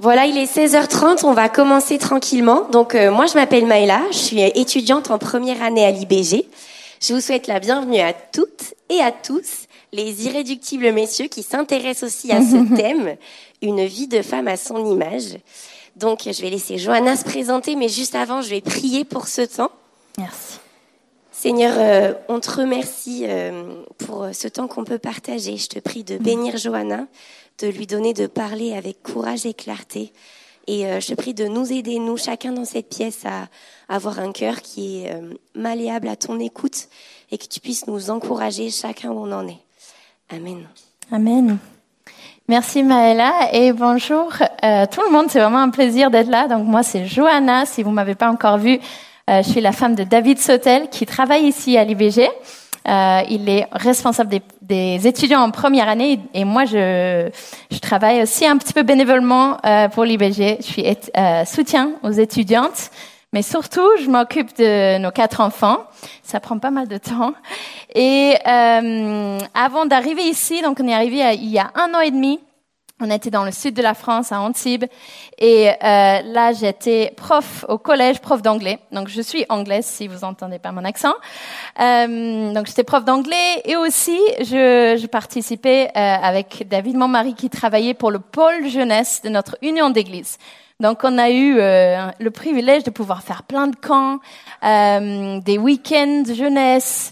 Voilà, il est 16h30, on va commencer tranquillement. Donc moi je m'appelle Maëla, je suis étudiante en première année à l'IBG. Je vous souhaite la bienvenue à toutes et à tous, les irréductibles messieurs qui s'intéressent aussi à ce thème, une vie de femme à son image. Donc je vais laisser Johanna se présenter, mais juste avant je vais prier pour ce temps. Merci. Seigneur, on te remercie pour ce temps qu'on peut partager. Je te prie de bénir Johanna, de lui donner de parler avec courage et clarté. Et je te prie de nous aider, nous, chacun dans cette pièce, à avoir un cœur qui est malléable à ton écoute et que tu puisses nous encourager chacun où on en est. Amen. Amen. Merci Maëla et bonjour tout le monde. C'est vraiment un plaisir d'être là. Donc moi, c'est Johanna. Si vous m'avez pas encore vue, je suis la femme de David Sautel qui travaille ici à l'IBG. Il est responsable des étudiants en première année et moi je travaille aussi un petit peu bénévolement pour l'IBG. Je suis soutien aux étudiantes, mais surtout je m'occupe de nos 4 enfants. Ça prend pas mal de temps. Et avant d'arriver ici, donc on est arrivé il y a 1 an et demi. On était dans le sud de la France, à Antibes, et là j'étais prof au collège, prof d'anglais. Donc je suis anglaise, si vous entendez pas mon accent. Donc j'étais prof d'anglais et aussi je participais avec David, mon mari, qui travaillait pour le pôle jeunesse de notre union d'église. Donc on a eu le privilège de pouvoir faire plein de camps, des week-ends jeunesse,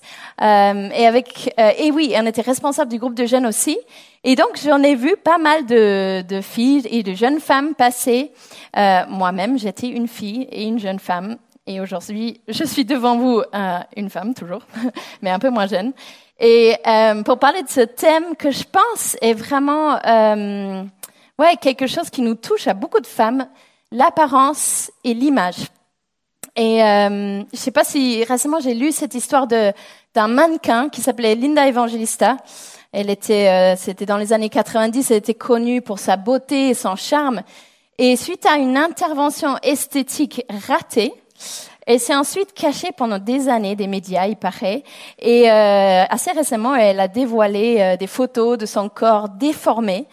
et oui, on était responsable du groupe de jeunes aussi. Et donc j'en ai vu pas mal de filles et de jeunes femmes passer. Moi-même, j'étais une fille et une jeune femme. Et aujourd'hui, je suis devant vous une femme toujours, mais un peu moins jeune. Et pour parler de ce thème que je pense est vraiment quelque chose qui nous touche à beaucoup de femmes, l'apparence et l'image. Et je sais pas si récemment j'ai lu cette histoire d'un mannequin qui s'appelait Linda Evangelista. C'était dans les années 90, elle était connue pour sa beauté et son charme. Et suite à une intervention esthétique ratée, elle s'est ensuite cachée pendant des années des médias, il paraît. Et assez récemment, elle a dévoilé des photos de son corps déformé.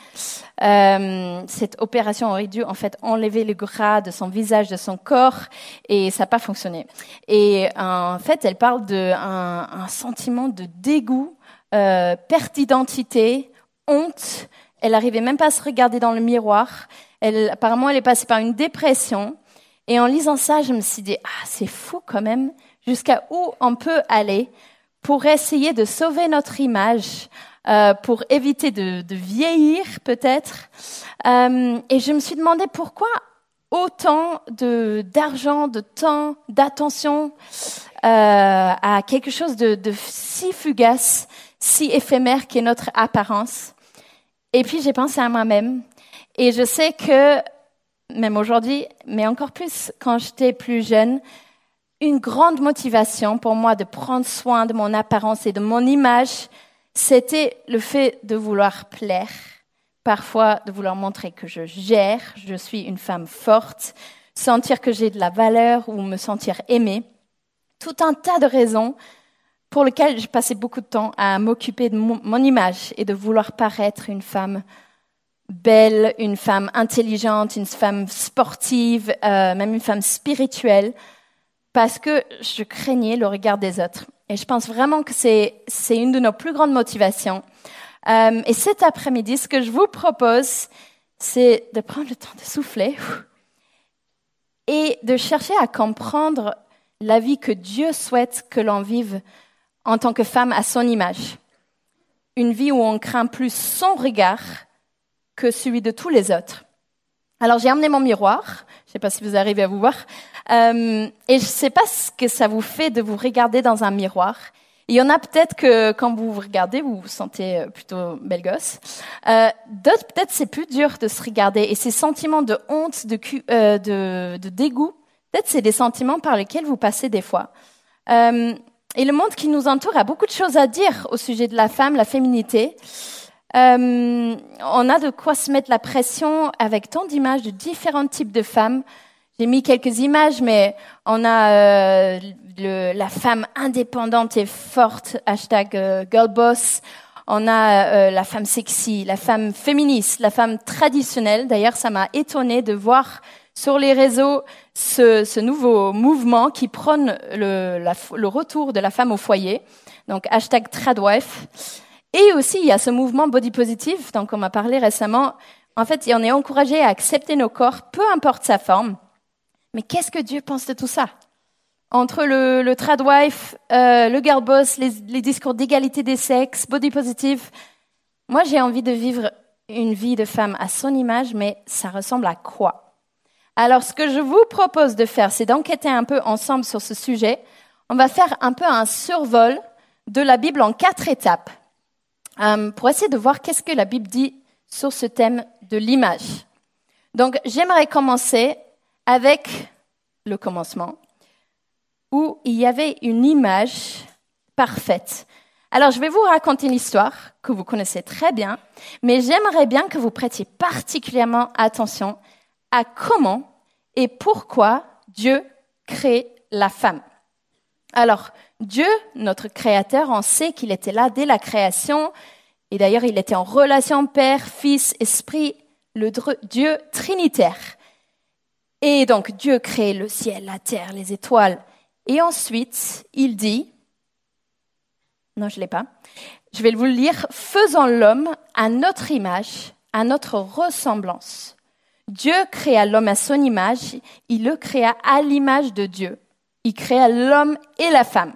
Cette opération aurait dû en fait enlever le gras de son visage, de son corps, et ça n'a pas fonctionné. Et en fait, elle parle d'un sentiment de dégoût, perte d'identité, honte. Elle n'arrivait même pas à se regarder dans le miroir. Apparemment, elle est passée par une dépression. Et en lisant ça, je me suis dit, c'est fou quand même, jusqu'à où on peut aller pour essayer de sauver notre image, pour éviter de vieillir peut-être. Et je me suis demandé pourquoi autant d'argent, de temps, d'attention à quelque chose de si fugace, si éphémère qu'est notre apparence. Et puis j'ai pensé à moi-même. Et je sais que, même aujourd'hui, mais encore plus quand j'étais plus jeune, une grande motivation pour moi de prendre soin de mon apparence et de mon image, c'était le fait de vouloir plaire, parfois de vouloir montrer que je gère, je suis une femme forte, sentir que j'ai de la valeur ou me sentir aimée. Tout un tas de raisons pour lesquelles je passais beaucoup de temps à m'occuper de mon image et de vouloir paraître une femme belle, une femme intelligente, une femme sportive, même une femme spirituelle, parce que je craignais le regard des autres. Et je pense vraiment que c'est une de nos plus grandes motivations. Et cet après-midi, ce que je vous propose, c'est de prendre le temps de souffler et de chercher à comprendre la vie que Dieu souhaite que l'on vive en tant que femme à son image. Une vie où on craint plus son regard que celui de tous les autres. Alors j'ai emmené mon miroir, je ne sais pas si vous arrivez à vous voir, et je ne sais pas ce que ça vous fait de vous regarder dans un miroir. Il y en a peut-être que quand vous vous regardez, vous vous sentez plutôt belle gosse. D'autres, peut-être c'est plus dur de se regarder, et ces sentiments de honte, de dégoût, peut-être c'est des sentiments par lesquels vous passez des fois. Et le monde qui nous entoure a beaucoup de choses à dire au sujet de la femme, la féminité. On a de quoi se mettre la pression avec tant d'images de différents types de femmes. J'ai mis quelques images, mais on a la femme indépendante et forte, #girlboss. On a la femme sexy, la femme féministe, la femme traditionnelle. D'ailleurs, ça m'a étonnée de voir sur les réseaux ce nouveau mouvement qui prône le retour de la femme au foyer. Donc, #tradwife. Et aussi, il y a ce mouvement body positive, dont on m'a parlé récemment. En fait, on est encouragé à accepter nos corps, peu importe sa forme. Mais qu'est-ce que Dieu pense de tout ça? Entre le tradwife, le girl boss, les discours d'égalité des sexes, body positive, moi j'ai envie de vivre une vie de femme à son image, mais ça ressemble à quoi? Alors ce que je vous propose de faire, c'est d'enquêter un peu ensemble sur ce sujet. On va faire un peu un survol de la Bible en 4 étapes pour essayer de voir qu'est-ce que la Bible dit sur ce thème de l'image. Donc j'aimerais commencer avec le commencement, où il y avait une image parfaite. Alors, je vais vous raconter une histoire que vous connaissez très bien, mais j'aimerais bien que vous prêtiez particulièrement attention à comment et pourquoi Dieu crée la femme. Alors, Dieu, notre Créateur, on sait qu'il était là dès la création, et d'ailleurs, il était en relation Père, Fils, Esprit, le Dieu trinitaire. Et donc, Dieu crée le ciel, la terre, les étoiles. Et ensuite, il dit, non, je l'ai pas, je vais vous le lire, faisons l'homme à notre image, à notre ressemblance. Dieu créa l'homme à son image, il le créa à l'image de Dieu. Il créa l'homme et la femme.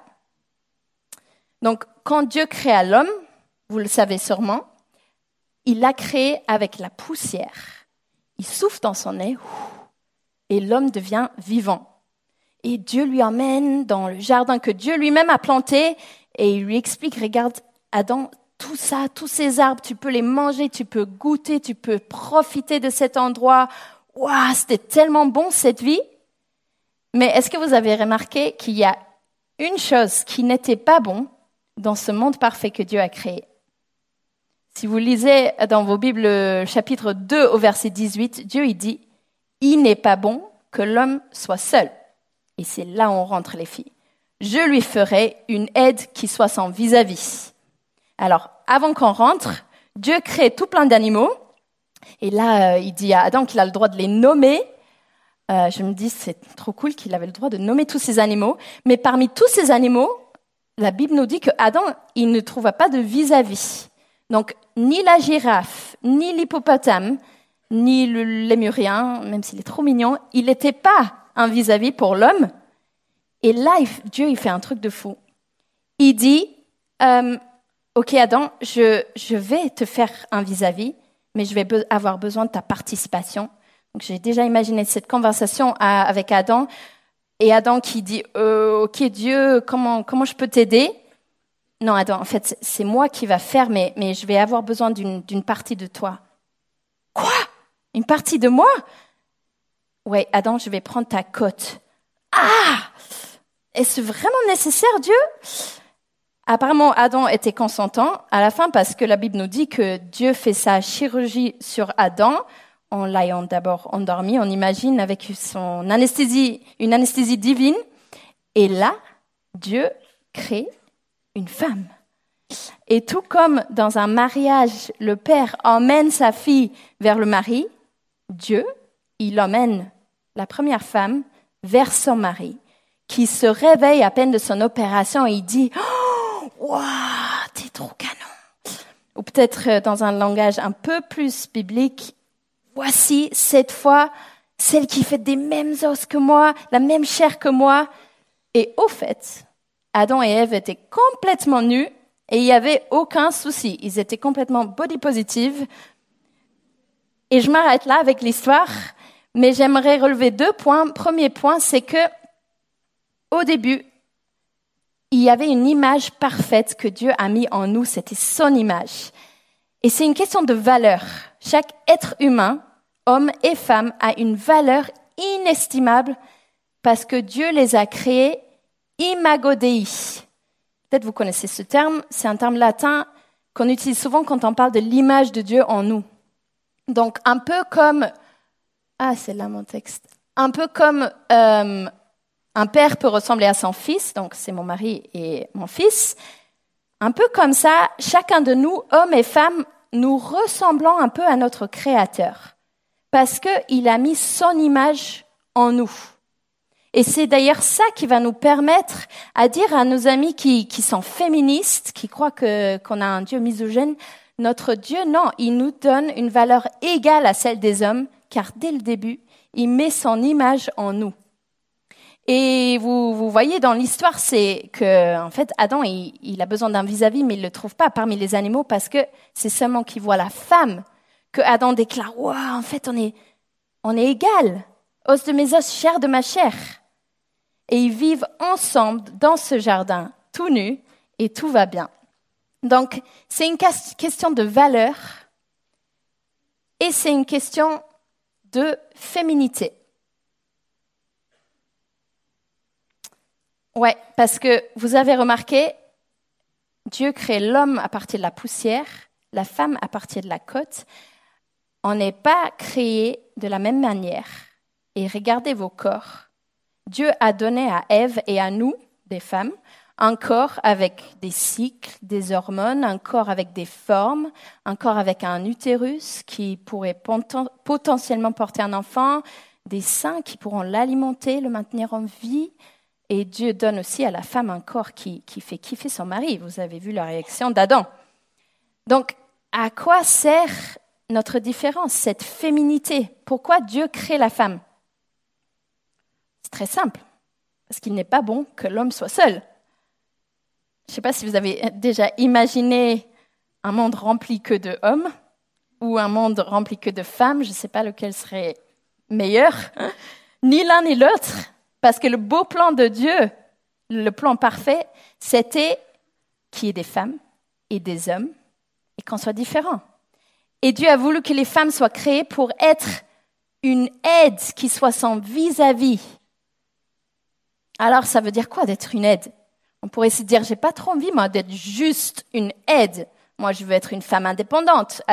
Donc, quand Dieu créa l'homme, vous le savez sûrement, il l'a créé avec la poussière. Il souffle dans son nez, et l'homme devient vivant. Et Dieu lui emmène dans le jardin que Dieu lui-même a planté et il lui explique, regarde Adam, tout ça, tous ces arbres, tu peux les manger, tu peux goûter, tu peux profiter de cet endroit. Waouh, c'était tellement bon cette vie. Mais est-ce que vous avez remarqué qu'il y a une chose qui n'était pas bon dans ce monde parfait que Dieu a créé? Si vous lisez dans vos Bibles le chapitre 2 au verset 18, Dieu il dit « Il n'est pas bon que l'homme soit seul. » Et c'est là où on rentre les filles. « Je lui ferai une aide qui soit son vis-à-vis. » Alors, avant qu'on rentre, Dieu crée tout plein d'animaux. Et là, il dit à Adam qu'il a le droit de les nommer. Je me dis, c'est trop cool qu'il avait le droit de nommer tous ces animaux. Mais parmi tous ces animaux, la Bible nous dit que Adam, il ne trouva pas de vis-à-vis. Donc, ni la girafe, ni l'hippopotame, ni le lémurien, même s'il est trop mignon, il n'était pas un vis-à-vis pour l'homme. Et là, Dieu, il fait un truc de fou. Il dit, ok Adam, je vais te faire un vis-à-vis, mais je vais avoir besoin de ta participation. Donc, j'ai déjà imaginé cette conversation avec Adam, et Adam qui dit, ok Dieu, comment je peux t'aider? Non, Adam, en fait, c'est moi qui va faire, mais je vais avoir besoin d'une partie de toi. Quoi? Une partie de moi? Ouais, Adam, je vais prendre ta côte. Ah! Est-ce vraiment nécessaire, Dieu? Apparemment, Adam était consentant à la fin parce que la Bible nous dit que Dieu fait sa chirurgie sur Adam en l'ayant d'abord endormi, on imagine, avec une anesthésie divine. Et là, Dieu crée une femme. Et tout comme dans un mariage, le père emmène sa fille vers le mari, Dieu, il emmène la première femme vers son mari, qui se réveille à peine de son opération et il dit « Waouh, t'es trop canon !» Ou peut-être dans un langage un peu plus biblique, « Voici cette fois celle qui fait des mêmes os que moi, la même chair que moi. » Et au fait, Adam et Ève étaient complètement nus et il n'y avait aucun souci. Ils étaient complètement body positive. Et je m'arrête là avec l'histoire, mais j'aimerais relever 2 points. Premier point, c'est que au début, il y avait une image parfaite que Dieu a mis en nous. C'était son image. Et c'est une question de valeur. Chaque être humain, homme et femme, a une valeur inestimable parce que Dieu les a créés imago Dei. Peut-être vous connaissez ce terme, c'est un terme latin qu'on utilise souvent quand on parle de l'image de Dieu en nous. Donc un peu comme, c'est là mon texte, un peu comme un père peut ressembler à son fils, donc c'est mon mari et mon fils. Un peu comme ça, chacun de nous, hommes et femmes, nous ressemblons un peu à notre Créateur. Parce qu'il a mis son image en nous. Et c'est d'ailleurs ça qui va nous permettre à dire à nos amis qui sont féministes, qui croient qu'on a un Dieu misogyne, notre Dieu, non, il nous donne une valeur égale à celle des hommes, car dès le début, il met son image en nous. Et vous voyez dans l'histoire, c'est que en fait Adam, il a besoin d'un vis-à-vis, mais il le trouve pas parmi les animaux parce que c'est seulement qu'il voit la femme que Adam déclare, waouh, en fait on est égal, os de mes os, chair de ma chair. Et ils vivent ensemble dans ce jardin, tout nus, et tout va bien. Donc c'est une question de valeur et c'est une question de féminité. Ouais, parce que vous avez remarqué, Dieu crée l'homme à partir de la poussière, la femme à partir de la côte. On n'est pas créé de la même manière. Et regardez vos corps. Dieu a donné à Ève et à nous, des femmes, un corps avec des cycles, des hormones, un corps avec des formes, un corps avec un utérus qui pourrait potentiellement porter un enfant, des seins qui pourront l'alimenter, le maintenir en vie. Et Dieu donne aussi à la femme un corps qui fait kiffer son mari. Vous avez vu la réaction d'Adam. Donc, à quoi sert notre différence, cette féminité? Pourquoi Dieu crée la femme? C'est très simple. Parce qu'il n'est pas bon que l'homme soit seul. Je ne sais pas si vous avez déjà imaginé un monde rempli que de hommes ou un monde rempli que de femmes. Je ne sais pas lequel serait meilleur. Ni l'un ni l'autre. Parce que le beau plan de Dieu, le plan parfait, c'était qu'il y ait des femmes et des hommes et qu'on soit différents. Et Dieu a voulu que les femmes soient créées pour être une aide qui soit son vis-à-vis. Alors, ça veut dire quoi d'être une aide? On pourrait se dire, j'ai pas trop envie, moi, d'être juste une aide. Moi, je veux être une femme indépendante.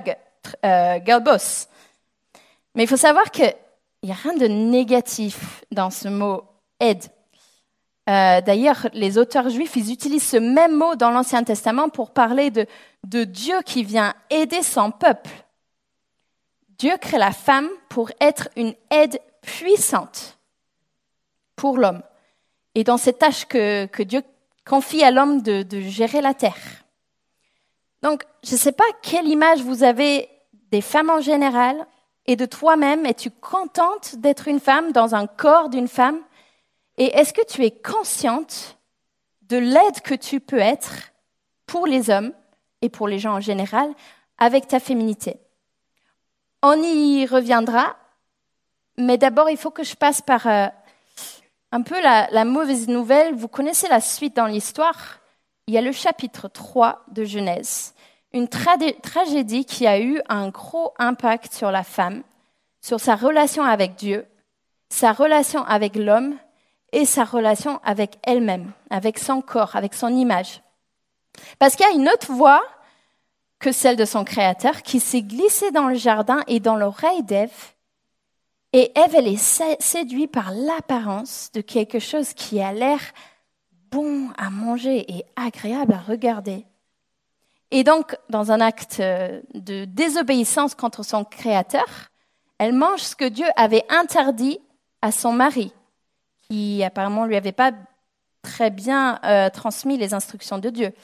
#girlboss. Mais il faut savoir que il n'y a rien de négatif dans ce mot « aide ». D'ailleurs, les auteurs juifs, ils utilisent ce même mot dans l'Ancien Testament pour parler de Dieu qui vient aider son peuple. Dieu crée la femme pour être une aide puissante pour l'homme. Et dans cette tâche que Dieu confie à l'homme de gérer la terre. Donc, je ne sais pas quelle image vous avez des femmes en général, et de toi-même, es-tu contente d'être une femme dans un corps d'une femme? Et est-ce que tu es consciente de l'aide que tu peux être pour les hommes et pour les gens en général avec ta féminité? On y reviendra, mais d'abord, il faut que je passe par un peu la mauvaise nouvelle. Vous connaissez la suite dans l'histoire. Il y a le chapitre 3 de Genèse. Une tragédie qui a eu un gros impact sur la femme, sur sa relation avec Dieu, sa relation avec l'homme et sa relation avec elle-même, avec son corps, avec son image. Parce qu'il y a une autre voix que celle de son Créateur qui s'est glissée dans le jardin et dans l'oreille d'Ève. Et Ève, elle est séduite par l'apparence de quelque chose qui a l'air bon à manger et agréable à regarder. Et donc, dans un acte de désobéissance contre son Créateur, elle mange ce que Dieu avait interdit à son mari, qui apparemment lui avait pas très bien transmis les instructions de Dieu.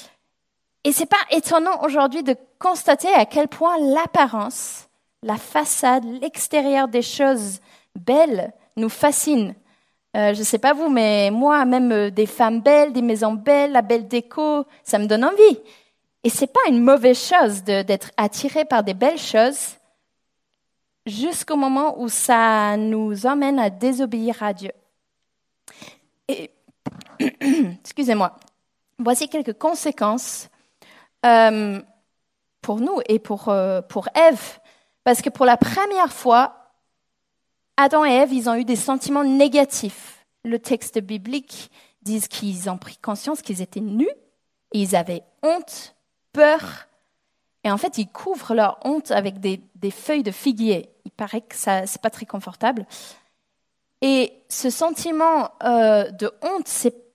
Et c'est pas étonnant aujourd'hui de constater à quel point l'apparence, la façade, l'extérieur des choses belles nous fascine. Je sais pas vous, mais moi, même des femmes belles, des maisons belles, la belle déco, ça me donne envie. Et c'est pas une mauvaise chose d'être attiré par des belles choses jusqu'au moment où ça nous emmène à désobéir à Dieu. Et, excusez-moi, voici quelques conséquences pour nous et pour Ève. Parce que pour la première fois, Adam et Ève, ils ont eu des sentiments négatifs. Le texte biblique dit qu'ils ont pris conscience qu'ils étaient nus et ils avaient honte, peur. Et en fait, ils couvrent leur honte avec des feuilles de figuier. Il paraît que ça, c'est pas très confortable. Et ce sentiment de honte, c'est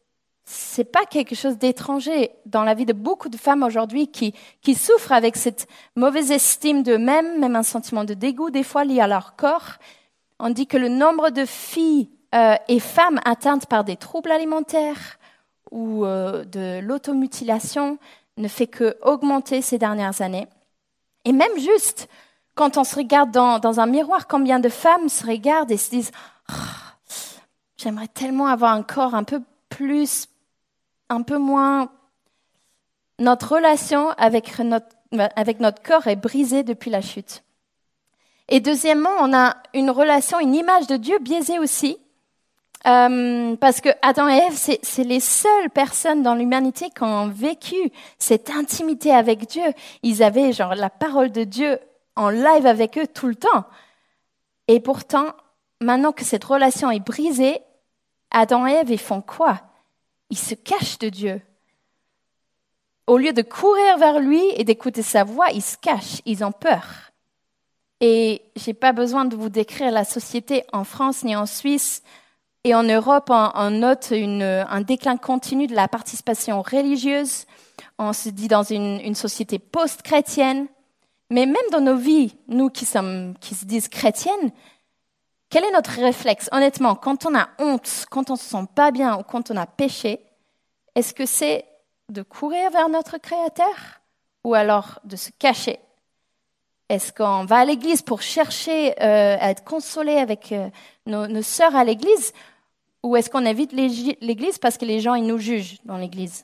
c'est pas quelque chose d'étranger dans la vie de beaucoup de femmes aujourd'hui qui souffrent avec cette mauvaise estime d'eux-mêmes, même un sentiment de dégoût des fois lié à leur corps. On dit que le nombre de filles et femmes atteintes par des troubles alimentaires ou de l'automutilation ne fait que augmenter ces dernières années. Et même juste, quand on se regarde dans un miroir, combien de femmes se regardent et se disent oh, « J'aimerais tellement avoir un corps un peu plus, un peu moins... » Notre relation avec notre corps est brisée depuis la chute. Et deuxièmement, on a une relation, une image de Dieu biaisée aussi. Parce que Adam et Ève, c'est les seules personnes dans l'humanité qui ont vécu cette intimité avec Dieu. Ils avaient la parole de Dieu en live avec eux tout le temps. Et pourtant, maintenant que cette relation est brisée, Adam et Ève, ils font quoi? Ils se cachent de Dieu. Au lieu de courir vers lui et d'écouter sa voix, ils se cachent, ils ont peur. Et j'ai pas besoin de vous décrire la société en France ni en Suisse. Et en Europe, on note un déclin continu de la participation religieuse. On se dit dans une société post-chrétienne. Mais même dans nos vies, nous qui se disent chrétiennes, quel est notre réflexe? Honnêtement, quand on a honte, quand on se sent pas bien ou quand on a péché, est-ce que c'est de courir vers notre Créateur ou alors de se cacher? Est-ce qu'on va à l'église pour chercher à être consolé avec nos sœurs à l'église? Ou est-ce qu'on évite l'église parce que les gens ils nous jugent dans l'église?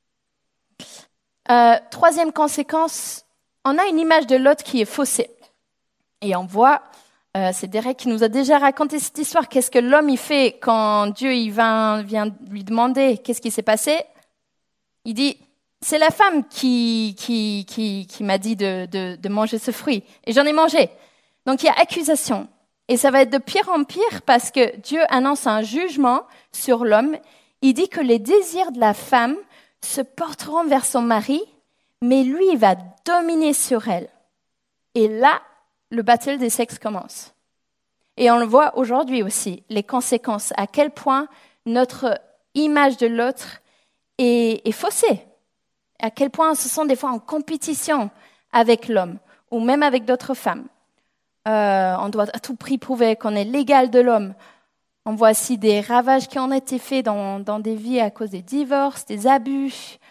Troisième conséquence, on a une image de Lot qui est faussée. Et on voit, c'est Derek qui nous a déjà raconté cette histoire. Qu'est-ce que l'homme il fait quand Dieu il vient lui demander qu'est-ce qui s'est passé? Il dit, c'est la femme qui m'a dit de manger ce fruit. Et j'en ai mangé. Donc il y a accusation. Et ça va être de pire en pire parce que Dieu annonce un jugement sur l'homme. Il dit que les désirs de la femme se porteront vers son mari, mais lui, il va dominer sur elle. Et là, le battle des sexes commence. Et on le voit aujourd'hui aussi, les conséquences, à quel point notre image de l'autre est faussée. À quel point ce sont des fois en compétition avec l'homme ou même avec d'autres femmes. On doit à tout prix prouver qu'on est l'égal de l'homme. On voit aussi des ravages qui ont été faits dans des vies à cause des divorces, des abus.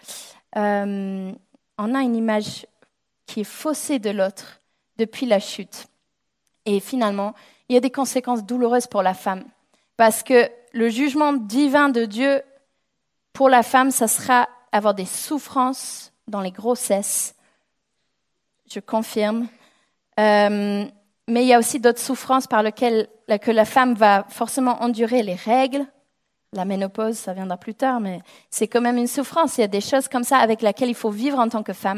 On a une image qui est faussée de l'autre depuis la chute. Et finalement, il y a des conséquences douloureuses pour la femme. Parce que le jugement divin de Dieu pour la femme, ça sera avoir des souffrances dans les grossesses. Je confirme. Mais il y a aussi d'autres souffrances par lesquelles que la femme va forcément endurer les règles. La ménopause, ça viendra plus tard, mais c'est quand même une souffrance. Il y a des choses comme ça avec lesquelles il faut vivre en tant que femme.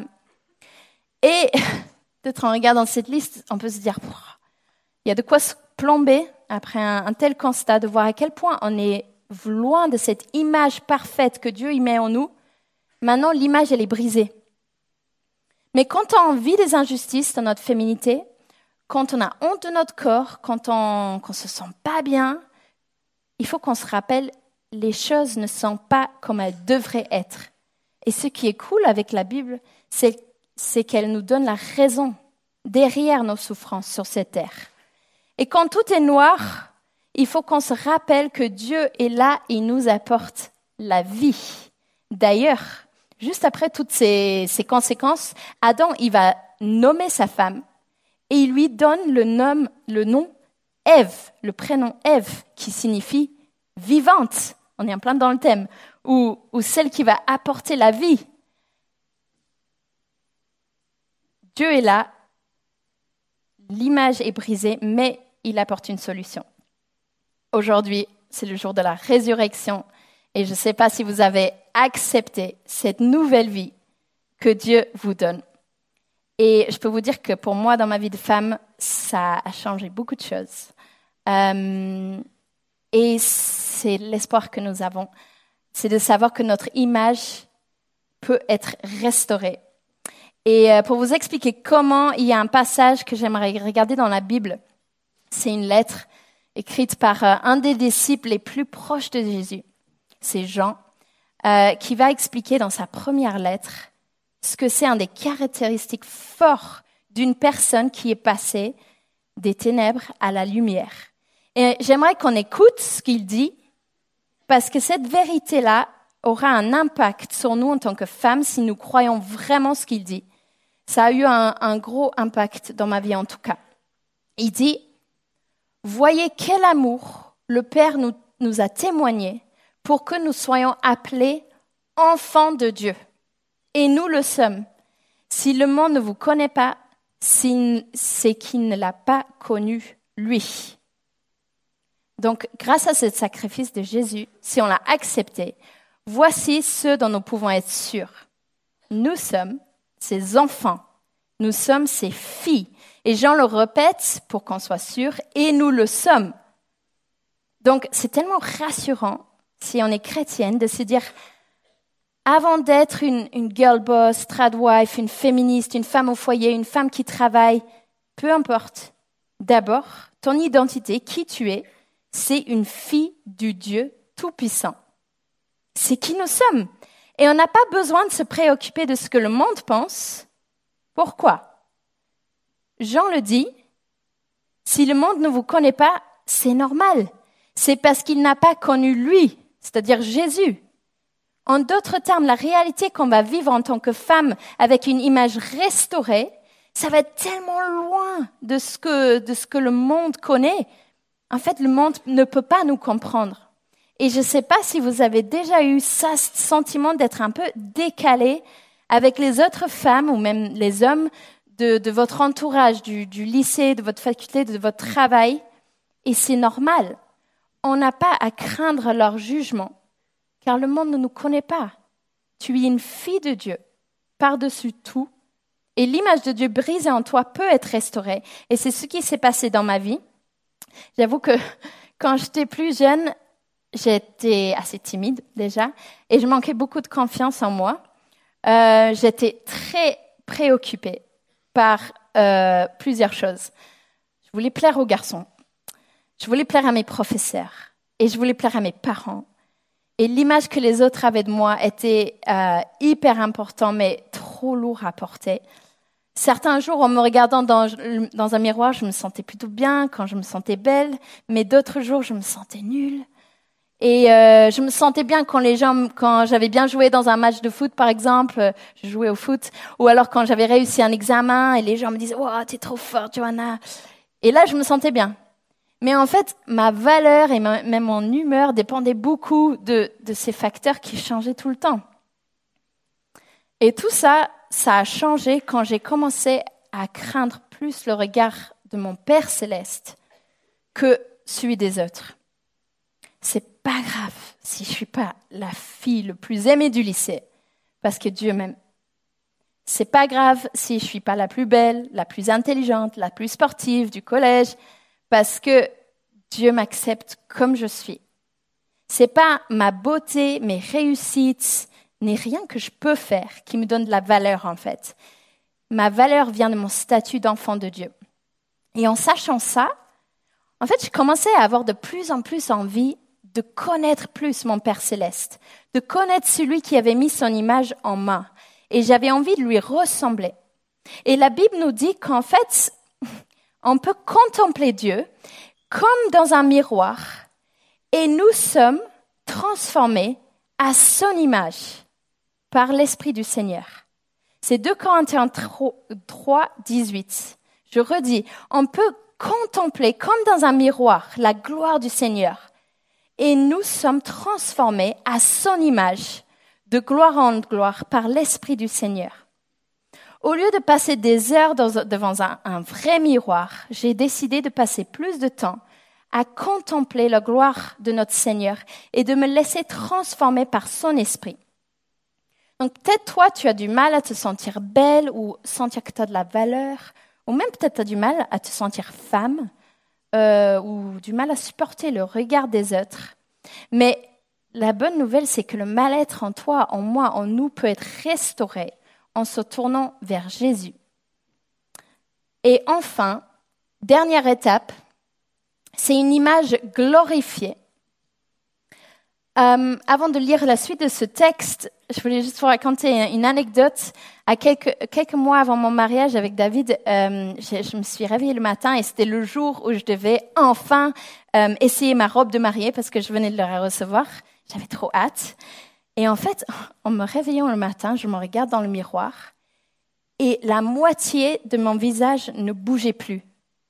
Et peut-être en regardant cette liste, on peut se dire, il y a de quoi se plomber après un tel constat, de voir à quel point on est loin de cette image parfaite que Dieu y met en nous. Maintenant, l'image, elle est brisée. Mais quand on vit des injustices dans notre féminité, quand on a honte de notre corps, quand on se sent pas bien, il faut qu'on se rappelle, les choses ne sont pas comme elles devraient être. Et ce qui est cool avec la Bible, c'est qu'elle nous donne la raison derrière nos souffrances sur cette terre. Et quand tout est noir, il faut qu'on se rappelle que Dieu est là et nous apporte la vie. D'ailleurs, juste après toutes ces conséquences, Adam, il va nommer sa femme. Et il lui donne le nom Ève, le prénom Ève, qui signifie vivante. On est en plein dans le thème. Ou celle qui va apporter la vie. Dieu est là, l'image est brisée, mais il apporte une solution. Aujourd'hui, c'est le jour de la résurrection. Et je ne sais pas si vous avez accepté cette nouvelle vie que Dieu vous donne. Et je peux vous dire que pour moi, dans ma vie de femme, ça a changé beaucoup de choses. Et c'est l'espoir que nous avons. C'est de savoir que notre image peut être restaurée. Et pour vous expliquer comment, il y a un passage que j'aimerais regarder dans la Bible. C'est une lettre écrite par un des disciples les plus proches de Jésus. C'est Jean. qui va expliquer dans sa première lettre ce que c'est un des caractéristiques fortes d'une personne qui est passée des ténèbres à la lumière. Et j'aimerais qu'on écoute ce qu'il dit, parce que cette vérité-là aura un impact sur nous en tant que femmes si nous croyons vraiment ce qu'il dit. Ça a eu un gros impact dans ma vie en tout cas. Il dit, « Voyez quel amour le Père nous a témoigné pour que nous soyons appelés enfants de Dieu. Et nous le sommes. Si le monde ne vous connaît pas, c'est qu'il ne l'a pas connu, lui. » Donc, grâce à ce sacrifice de Jésus, si on l'a accepté, voici ce dont nous pouvons être sûrs. Nous sommes ses enfants. Nous sommes ses filles. Et Jean le répète pour qu'on soit sûr, et nous le sommes. Donc, c'est tellement rassurant, si on est chrétienne, de se dire, avant d'être une girl boss, tradwife, une féministe, une femme au foyer, une femme qui travaille, peu importe. D'abord, ton identité, qui tu es, c'est une fille du Dieu Tout-Puissant. C'est qui nous sommes. Et on n'a pas besoin de se préoccuper de ce que le monde pense. Pourquoi ? Jean le dit, si le monde ne vous connaît pas, c'est normal. C'est parce qu'il n'a pas connu lui, c'est-à-dire Jésus. En d'autres termes, la réalité qu'on va vivre en tant que femme avec une image restaurée, ça va être tellement loin de ce que le monde connaît. En fait, le monde ne peut pas nous comprendre. Et je ne sais pas si vous avez déjà eu ce sentiment d'être un peu décalé avec les autres femmes ou même les hommes de votre entourage, du lycée, de votre faculté, de votre travail. Et c'est normal. On n'a pas à craindre leur jugement, car le monde ne nous connaît pas. Tu es une fille de Dieu, par-dessus tout. Et l'image de Dieu brisée en toi peut être restaurée. Et c'est ce qui s'est passé dans ma vie. J'avoue que quand j'étais plus jeune, j'étais assez timide déjà et je manquais beaucoup de confiance en moi. J'étais très préoccupée par plusieurs choses. Je voulais plaire aux garçons, je voulais plaire à mes professeurs et je voulais plaire à mes parents. Et l'image que les autres avaient de moi était hyper importante, mais trop lourd à porter. Certains jours, en me regardant dans un miroir, je me sentais plutôt bien, quand je me sentais belle, mais d'autres jours, je me sentais nulle. Et je me sentais bien quand j'avais bien joué dans un match de foot, par exemple, je jouais au foot, ou alors quand j'avais réussi un examen et les gens me disaient « Wow, t'es trop forte, Johanna !» Et là, je me sentais bien. Mais en fait, ma valeur et même mon humeur dépendaient beaucoup de ces facteurs qui changeaient tout le temps. Et tout ça, ça a changé quand j'ai commencé à craindre plus le regard de mon Père céleste que celui des autres. C'est pas grave si je suis pas la fille le plus aimée du lycée, parce que Dieu m'aime. C'est pas grave si je suis pas la plus belle, la plus intelligente, la plus sportive du collège, parce que Dieu m'accepte comme je suis. C'est pas ma beauté, mes réussites, ni rien que je peux faire qui me donne de la valeur en fait. Ma valeur vient de mon statut d'enfant de Dieu. Et en sachant ça, en fait, je commençais à avoir de plus en plus envie de connaître plus mon Père céleste, de connaître celui qui avait mis son image en moi. Et j'avais envie de lui ressembler. Et la Bible nous dit qu'en fait, on peut contempler Dieu comme dans un miroir et nous sommes transformés à son image par l'Esprit du Seigneur. C'est 2 Corinthiens 3, 18. Je redis, on peut contempler comme dans un miroir la gloire du Seigneur et nous sommes transformés à son image de gloire en gloire par l'Esprit du Seigneur. Au lieu de passer des heures devant un vrai miroir, j'ai décidé de passer plus de temps à contempler la gloire de notre Seigneur et de me laisser transformer par son esprit. Donc peut-être toi, tu as du mal à te sentir belle ou sentir que tu as de la valeur, ou même peut-être tu as du mal à te sentir femme ou du mal à supporter le regard des autres. Mais la bonne nouvelle, c'est que le mal-être en toi, en moi, en nous peut être restauré en se tournant vers Jésus. Et enfin, dernière étape, c'est une image glorifiée. Avant de lire la suite de ce texte, je voulais juste vous raconter une anecdote. À quelques mois avant mon mariage avec David, je me suis réveillée le matin et c'était le jour où je devais enfin essayer ma robe de mariée parce que je venais de la recevoir. J'avais trop hâte. Et en fait, en me réveillant le matin, je me regarde dans le miroir et la moitié de mon visage ne bougeait plus.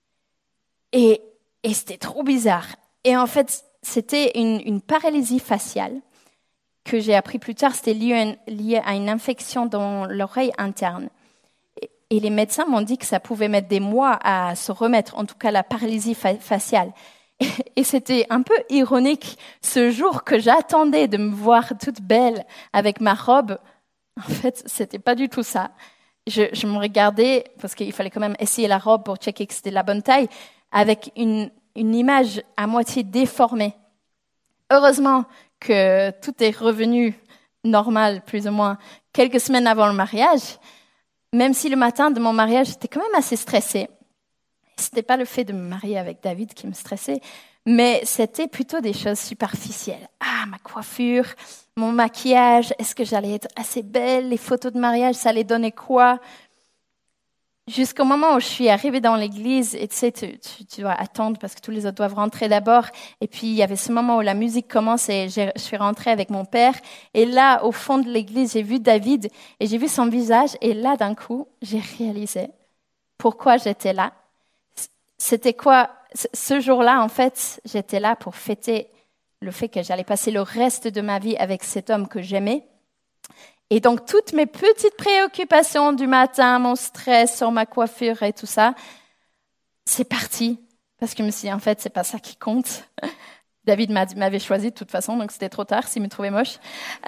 Et c'était trop bizarre. Et en fait, c'était une paralysie faciale que j'ai appris plus tard. C'était lié à une infection dans l'oreille interne. Et les médecins m'ont dit que ça pouvait mettre des mois à se remettre, en tout cas la paralysie faciale. Et c'était un peu ironique, ce jour que j'attendais de me voir toute belle avec ma robe. En fait, c'était pas du tout ça. Je me regardais, parce qu'il fallait quand même essayer la robe pour checker que c'était la bonne taille, avec une image à moitié déformée. Heureusement que tout est revenu normal, plus ou moins, quelques semaines avant le mariage, même si le matin de mon mariage, j'étais quand même assez stressée. C'était pas le fait de me marier avec David qui me stressait, mais c'était plutôt des choses superficielles. Ah, ma coiffure, mon maquillage, est-ce que j'allais être assez belle? Les photos de mariage, ça allait donner quoi? Jusqu'au moment où je suis arrivée dans l'église, et tu sais, tu dois attendre parce que tous les autres doivent rentrer d'abord. Et puis, il y avait ce moment où la musique commence et je suis rentrée avec mon père. Et là, au fond de l'église, j'ai vu David et j'ai vu son visage. Et là, d'un coup, j'ai réalisé pourquoi j'étais là. C'était quoi? Ce jour-là, en fait, j'étais là pour fêter le fait que j'allais passer le reste de ma vie avec cet homme que j'aimais. Et donc, toutes mes petites préoccupations du matin, mon stress sur ma coiffure et tout ça, c'est parti. Parce que je me suis dit, en fait, c'est pas ça qui compte. David m'avait choisi de toute façon, donc c'était trop tard s'il me trouvait moche.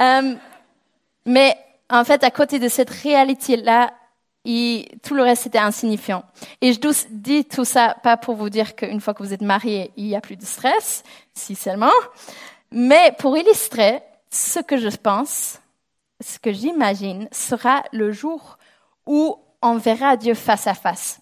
Mais en fait, à côté de cette réalité-là, tout le reste, c'était insignifiant. Et je dis tout ça, pas pour vous dire qu'une fois que vous êtes mariés, il n'y a plus de stress, si seulement, mais pour illustrer ce que je pense, ce que j'imagine sera le jour où on verra Dieu face à face.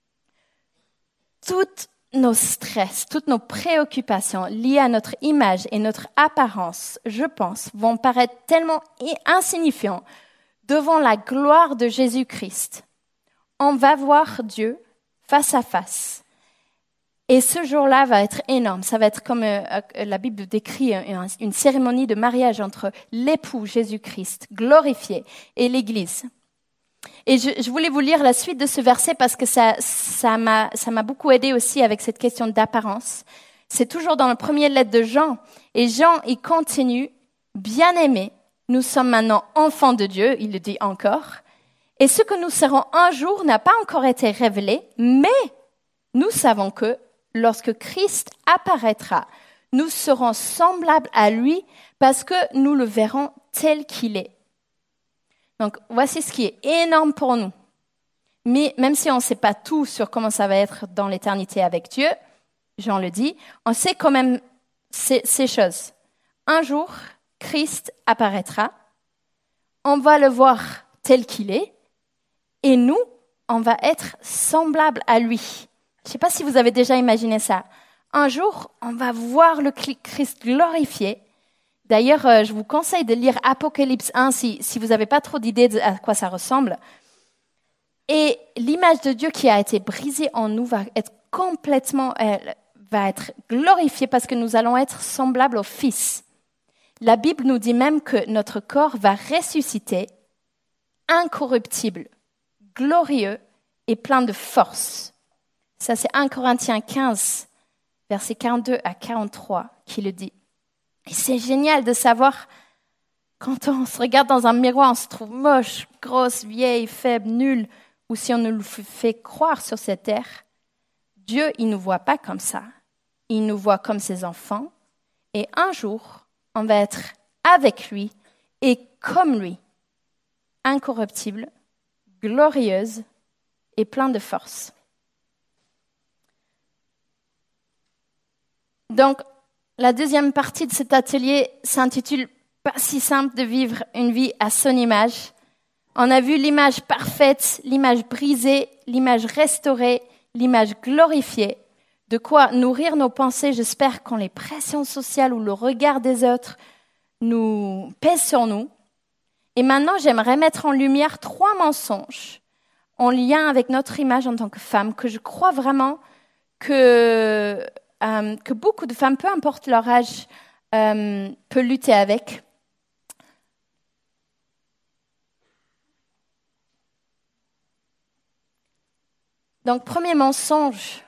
Toutes nos stress, toutes nos préoccupations liées à notre image et notre apparence, je pense, vont paraître tellement insignifiants devant la gloire de Jésus-Christ. On va voir Dieu face à face. Et ce jour-là va être énorme. Ça va être comme la Bible décrit une cérémonie de mariage entre l'époux Jésus-Christ glorifié et l'Église. Et je voulais vous lire la suite de ce verset parce que ça m'a beaucoup aidé aussi avec cette question d'apparence. C'est toujours dans la première lettre de Jean. Et Jean, il continue, bien-aimés, nous sommes maintenant enfants de Dieu, il le dit encore. Et ce que nous serons un jour n'a pas encore été révélé, mais nous savons que lorsque Christ apparaîtra, nous serons semblables à lui parce que nous le verrons tel qu'il est. Donc, voici ce qui est énorme pour nous. Mais même si on ne sait pas tout sur comment ça va être dans l'éternité avec Dieu, Jean le dit, on sait quand même ces choses. Un jour, Christ apparaîtra, on va le voir tel qu'il est, et nous, on va être semblables à lui. Je ne sais pas si vous avez déjà imaginé ça. Un jour, on va voir le Christ glorifié. D'ailleurs, je vous conseille de lire Apocalypse 1 si vous n'avez pas trop d'idées de à quoi ça ressemble. Et l'image de Dieu qui a été brisée en nous va être va être glorifiée parce que nous allons être semblables au Fils. La Bible nous dit même que notre corps va ressusciter, incorruptible, glorieux et plein de force. Ça, c'est 1 Corinthiens 15, versets 42 à 43, qui le dit. Et c'est génial de savoir, quand on se regarde dans un miroir, on se trouve moche, grosse, vieille, faible, nulle, ou si on nous le fait croire sur cette terre, Dieu, il ne nous voit pas comme ça. Il nous voit comme ses enfants. Et un jour, on va être avec lui et comme lui, incorruptible, glorieuse et plein de force. Donc, la deuxième partie de cet atelier s'intitule « Pas si simple de vivre une vie à son image ». On a vu l'image parfaite, l'image brisée, l'image restaurée, l'image glorifiée. De quoi nourrir nos pensées, j'espère, quand les pressions sociales ou le regard des autres nous pèse sur nous. Et maintenant, j'aimerais mettre en lumière 3 mensonges en lien avec notre image en tant que femme, que je crois vraiment que beaucoup de femmes, peu importe leur âge, peuvent lutter avec. Donc, premier mensonge,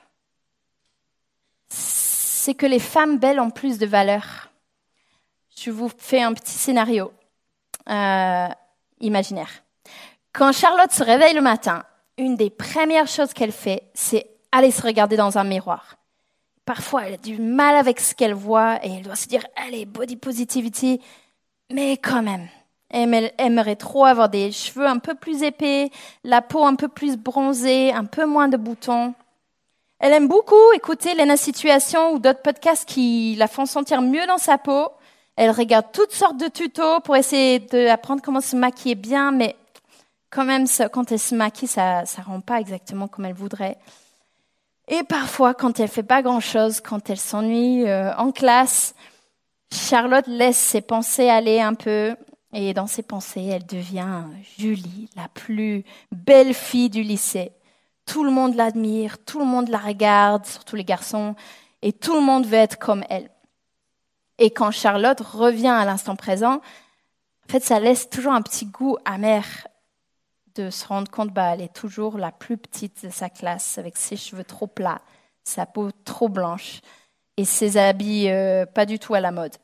c'est que les femmes belles ont plus de valeur. Je vous fais un petit scénario imaginaire. Quand Charlotte se réveille le matin, une des premières choses qu'elle fait, c'est aller se regarder dans un miroir. Parfois, elle a du mal avec ce qu'elle voit et elle doit se dire « Allez, body positivity », mais quand même. Elle aimerait trop avoir des cheveux un peu plus épais, la peau un peu plus bronzée, un peu moins de boutons. Elle aime beaucoup écouter Lena Situation ou d'autres podcasts qui la font sentir mieux dans sa peau. Elle regarde toutes sortes de tutos pour essayer d'apprendre comment se maquiller bien, mais quand même, quand elle se maquille, ça rend pas exactement comme elle voudrait. Et parfois, quand elle fait pas grand-chose, quand elle s'ennuie en classe, Charlotte laisse ses pensées aller un peu. Et dans ses pensées, elle devient Julie, la plus belle fille du lycée. Tout le monde l'admire, tout le monde la regarde, surtout les garçons, et tout le monde veut être comme elle. Et quand Charlotte revient à l'instant présent, en fait, ça laisse toujours un petit goût amer de se rendre compte, elle est toujours la plus petite de sa classe, avec ses cheveux trop plats, sa peau trop blanche, et ses habits pas du tout à la mode.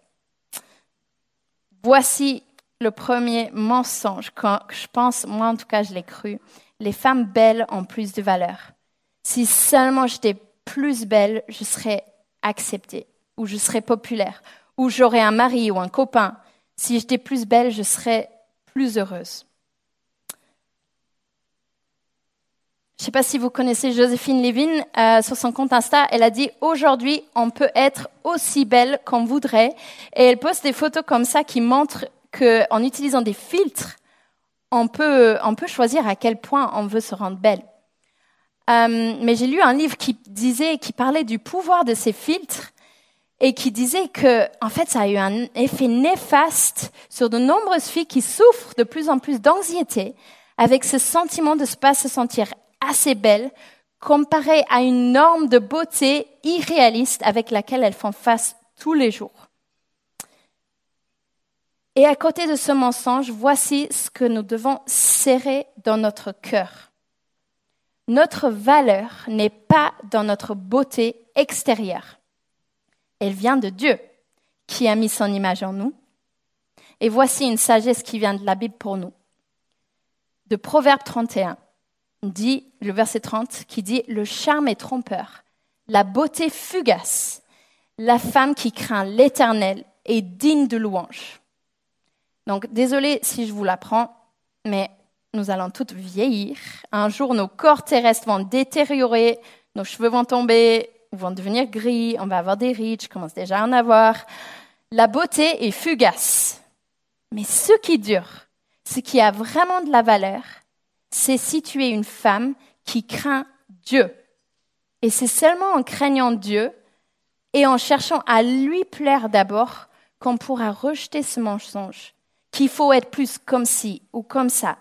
Voici le premier mensonge, quand je pense, moi en tout cas je l'ai cru, les femmes belles ont plus de valeur. Si seulement j'étais plus belle, je serais acceptée, ou je serais populaire, ou j'aurais un mari ou un copain. Si j'étais plus belle, je serais plus heureuse. Je ne sais pas si vous connaissez Joséphine Levin, sur son compte Insta, elle a dit « Aujourd'hui, on peut être aussi belle qu'on voudrait ». Et elle poste des photos comme ça qui montrent qu'en utilisant des filtres, on peut choisir à quel point on veut se rendre belle. Mais j'ai lu un livre qui parlait du pouvoir de ces filtres et qui disait que, en fait, ça a eu un effet néfaste sur de nombreuses filles qui souffrent de plus en plus d'anxiété avec ce sentiment de ne pas se sentir assez belle comparé à une norme de beauté irréaliste avec laquelle elles font face tous les jours. Et à côté de ce mensonge, voici ce que nous devons serrer dans notre cœur. Notre valeur n'est pas dans notre beauté extérieure. Elle vient de Dieu, qui a mis son image en nous. Et voici une sagesse qui vient de la Bible pour nous. De Proverbe 31, dit, le verset 30, qui dit « Le charme est trompeur, la beauté fugace. La femme qui craint l'Éternel est digne de louange. » Donc, désolée si je vous l'apprends, mais nous allons toutes vieillir. Un jour, nos corps terrestres vont détériorer, nos cheveux vont tomber, vont devenir gris, on va avoir des rides, je commence déjà à en avoir. La beauté est fugace. Mais ce qui dure, ce qui a vraiment de la valeur, c'est si tu es une femme qui craint Dieu. Et c'est seulement en craignant Dieu et en cherchant à lui plaire d'abord qu'on pourra rejeter ce mensonge, qu'il faut être plus comme ci ou comme ça.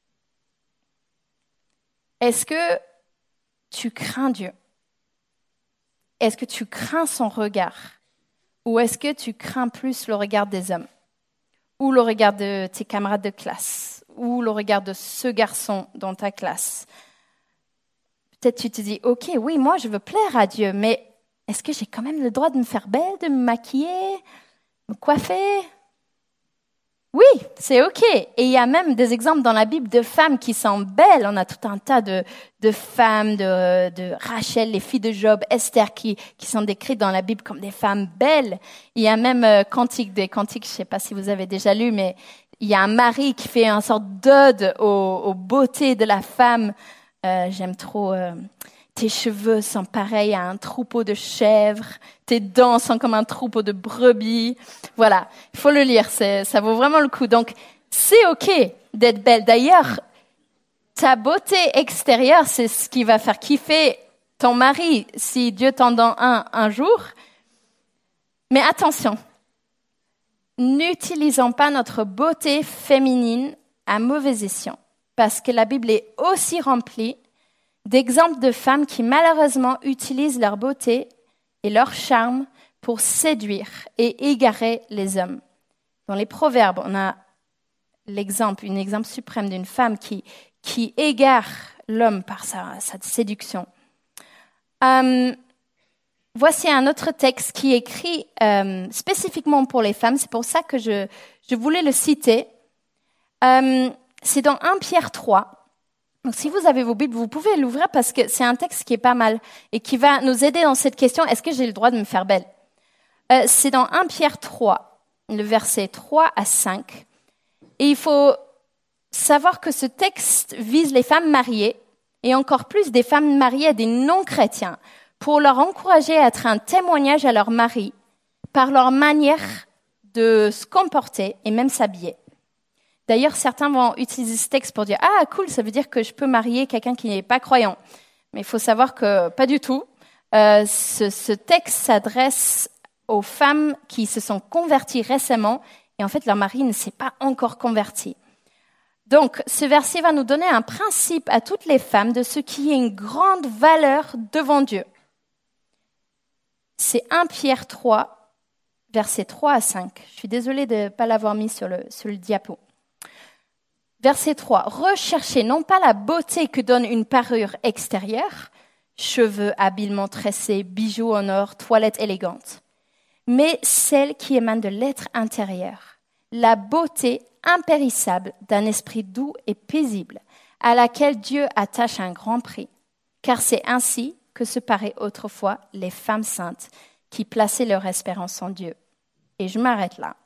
Est-ce que tu crains Dieu? Est-ce que tu crains son regard? Ou est-ce que tu crains plus le regard des hommes? Ou le regard de tes camarades de classe? Ou le regard de ce garçon dans ta classe? Peut-être tu te dis, ok, oui, moi je veux plaire à Dieu, mais est-ce que j'ai quand même le droit de me faire belle, de me maquiller, me coiffer? Oui, c'est ok. Et il y a même des exemples dans la Bible de femmes qui sont belles. On a tout un tas de femmes, de Rachel, les filles de Job, Esther, qui sont décrites dans la Bible comme des femmes belles. Il y a même Cantique des Cantiques, je ne sais pas si vous avez déjà lu, mais il y a un mari qui fait une sorte d'ode aux beautés de la femme. J'aime trop... Tes cheveux sont pareils à un troupeau de chèvres. Tes dents sont comme un troupeau de brebis. Voilà, il faut le lire, ça vaut vraiment le coup. Donc, c'est ok d'être belle. D'ailleurs, ta beauté extérieure, c'est ce qui va faire kiffer ton mari si Dieu t'en donne un jour. Mais attention, n'utilisons pas notre beauté féminine à mauvais escient, parce que la Bible est aussi remplie d'exemples de femmes qui malheureusement utilisent leur beauté et leur charme pour séduire et égarer les hommes. Dans les Proverbes, on a un exemple suprême d'une femme qui égare l'homme par sa séduction. Voici un autre texte qui est écrit spécifiquement pour les femmes. C'est pour ça que je voulais le citer. C'est dans 1 Pierre 3. Donc, si vous avez vos Bibles, vous pouvez l'ouvrir parce que c'est un texte qui est pas mal et qui va nous aider dans cette question, est-ce que j'ai le droit de me faire belle? C'est dans 1 Pierre 3, le verset 3 à 5. Et il faut savoir que ce texte vise les femmes mariées et encore plus des femmes mariées à des non-chrétiens pour leur encourager à être un témoignage à leur mari par leur manière de se comporter et même s'habiller. D'ailleurs, certains vont utiliser ce texte pour dire « Ah, cool, ça veut dire que je peux marier quelqu'un qui n'est pas croyant. » Mais il faut savoir que pas du tout. Ce texte s'adresse aux femmes qui se sont converties récemment et en fait, leur mari ne s'est pas encore converti. Donc, ce verset va nous donner un principe à toutes les femmes de ce qui est une grande valeur devant Dieu. C'est 1 Pierre 3, versets 3 à 5. Je suis désolée de ne pas l'avoir mis sur le diapo. Verset 3. Recherchez non pas la beauté que donne une parure extérieure, cheveux habilement tressés, bijoux en or, toilette élégante, mais celle qui émane de l'être intérieur, la beauté impérissable d'un esprit doux et paisible, à laquelle Dieu attache un grand prix, car c'est ainsi que se paraient autrefois les femmes saintes qui plaçaient leur espérance en Dieu. Et je m'arrête là.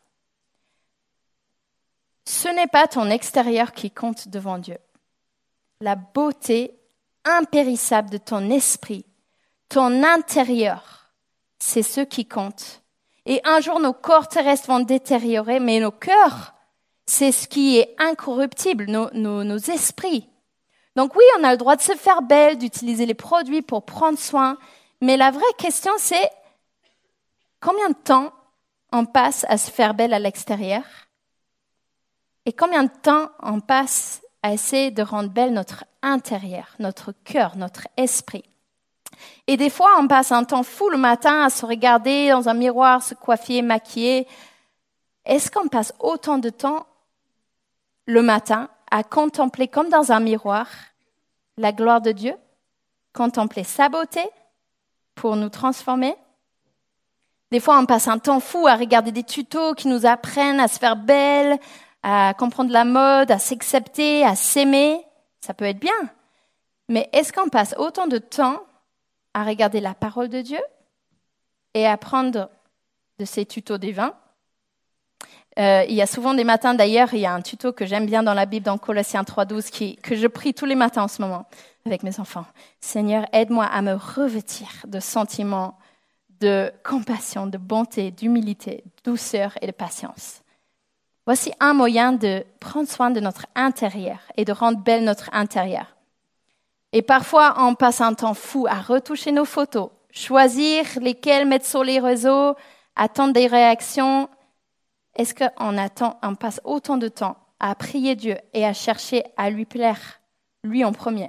Ce n'est pas ton extérieur qui compte devant Dieu. La beauté impérissable de ton esprit, ton intérieur, c'est ce qui compte. Et un jour, nos corps terrestres vont détériorer, mais nos cœurs, c'est ce qui est incorruptible, nos esprits. Donc oui, on a le droit de se faire belle, d'utiliser les produits pour prendre soin, mais la vraie question, c'est combien de temps on passe à se faire belle à l'extérieur et combien de temps on passe à essayer de rendre belle notre intérieur, notre cœur, notre esprit. Et des fois, on passe un temps fou le matin à se regarder dans un miroir, se coiffer, maquiller. Est-ce qu'on passe autant de temps le matin à contempler comme dans un miroir la gloire de Dieu, contempler sa beauté pour nous transformer? Des fois, on passe un temps fou à regarder des tutos qui nous apprennent à se faire belle, à comprendre la mode, à s'accepter, à s'aimer. Ça peut être bien. Mais est-ce qu'on passe autant de temps à regarder la parole de Dieu et à apprendre de ces tutos divins? Il y a souvent des matins, d'ailleurs, il y a un tuto que j'aime bien dans la Bible, dans Colossiens 3,12, que je prie tous les matins en ce moment avec mes enfants. Seigneur, aide-moi à me revêtir de sentiments de compassion, de bonté, d'humilité, de douceur et de patience. Voici un moyen de prendre soin de notre intérieur et de rendre belle notre intérieur. Et parfois, on passe un temps fou à retoucher nos photos, choisir lesquelles mettre sur les réseaux, attendre des réactions. Est-ce qu'on passe autant de temps à prier Dieu et à chercher à lui plaire, lui en premier?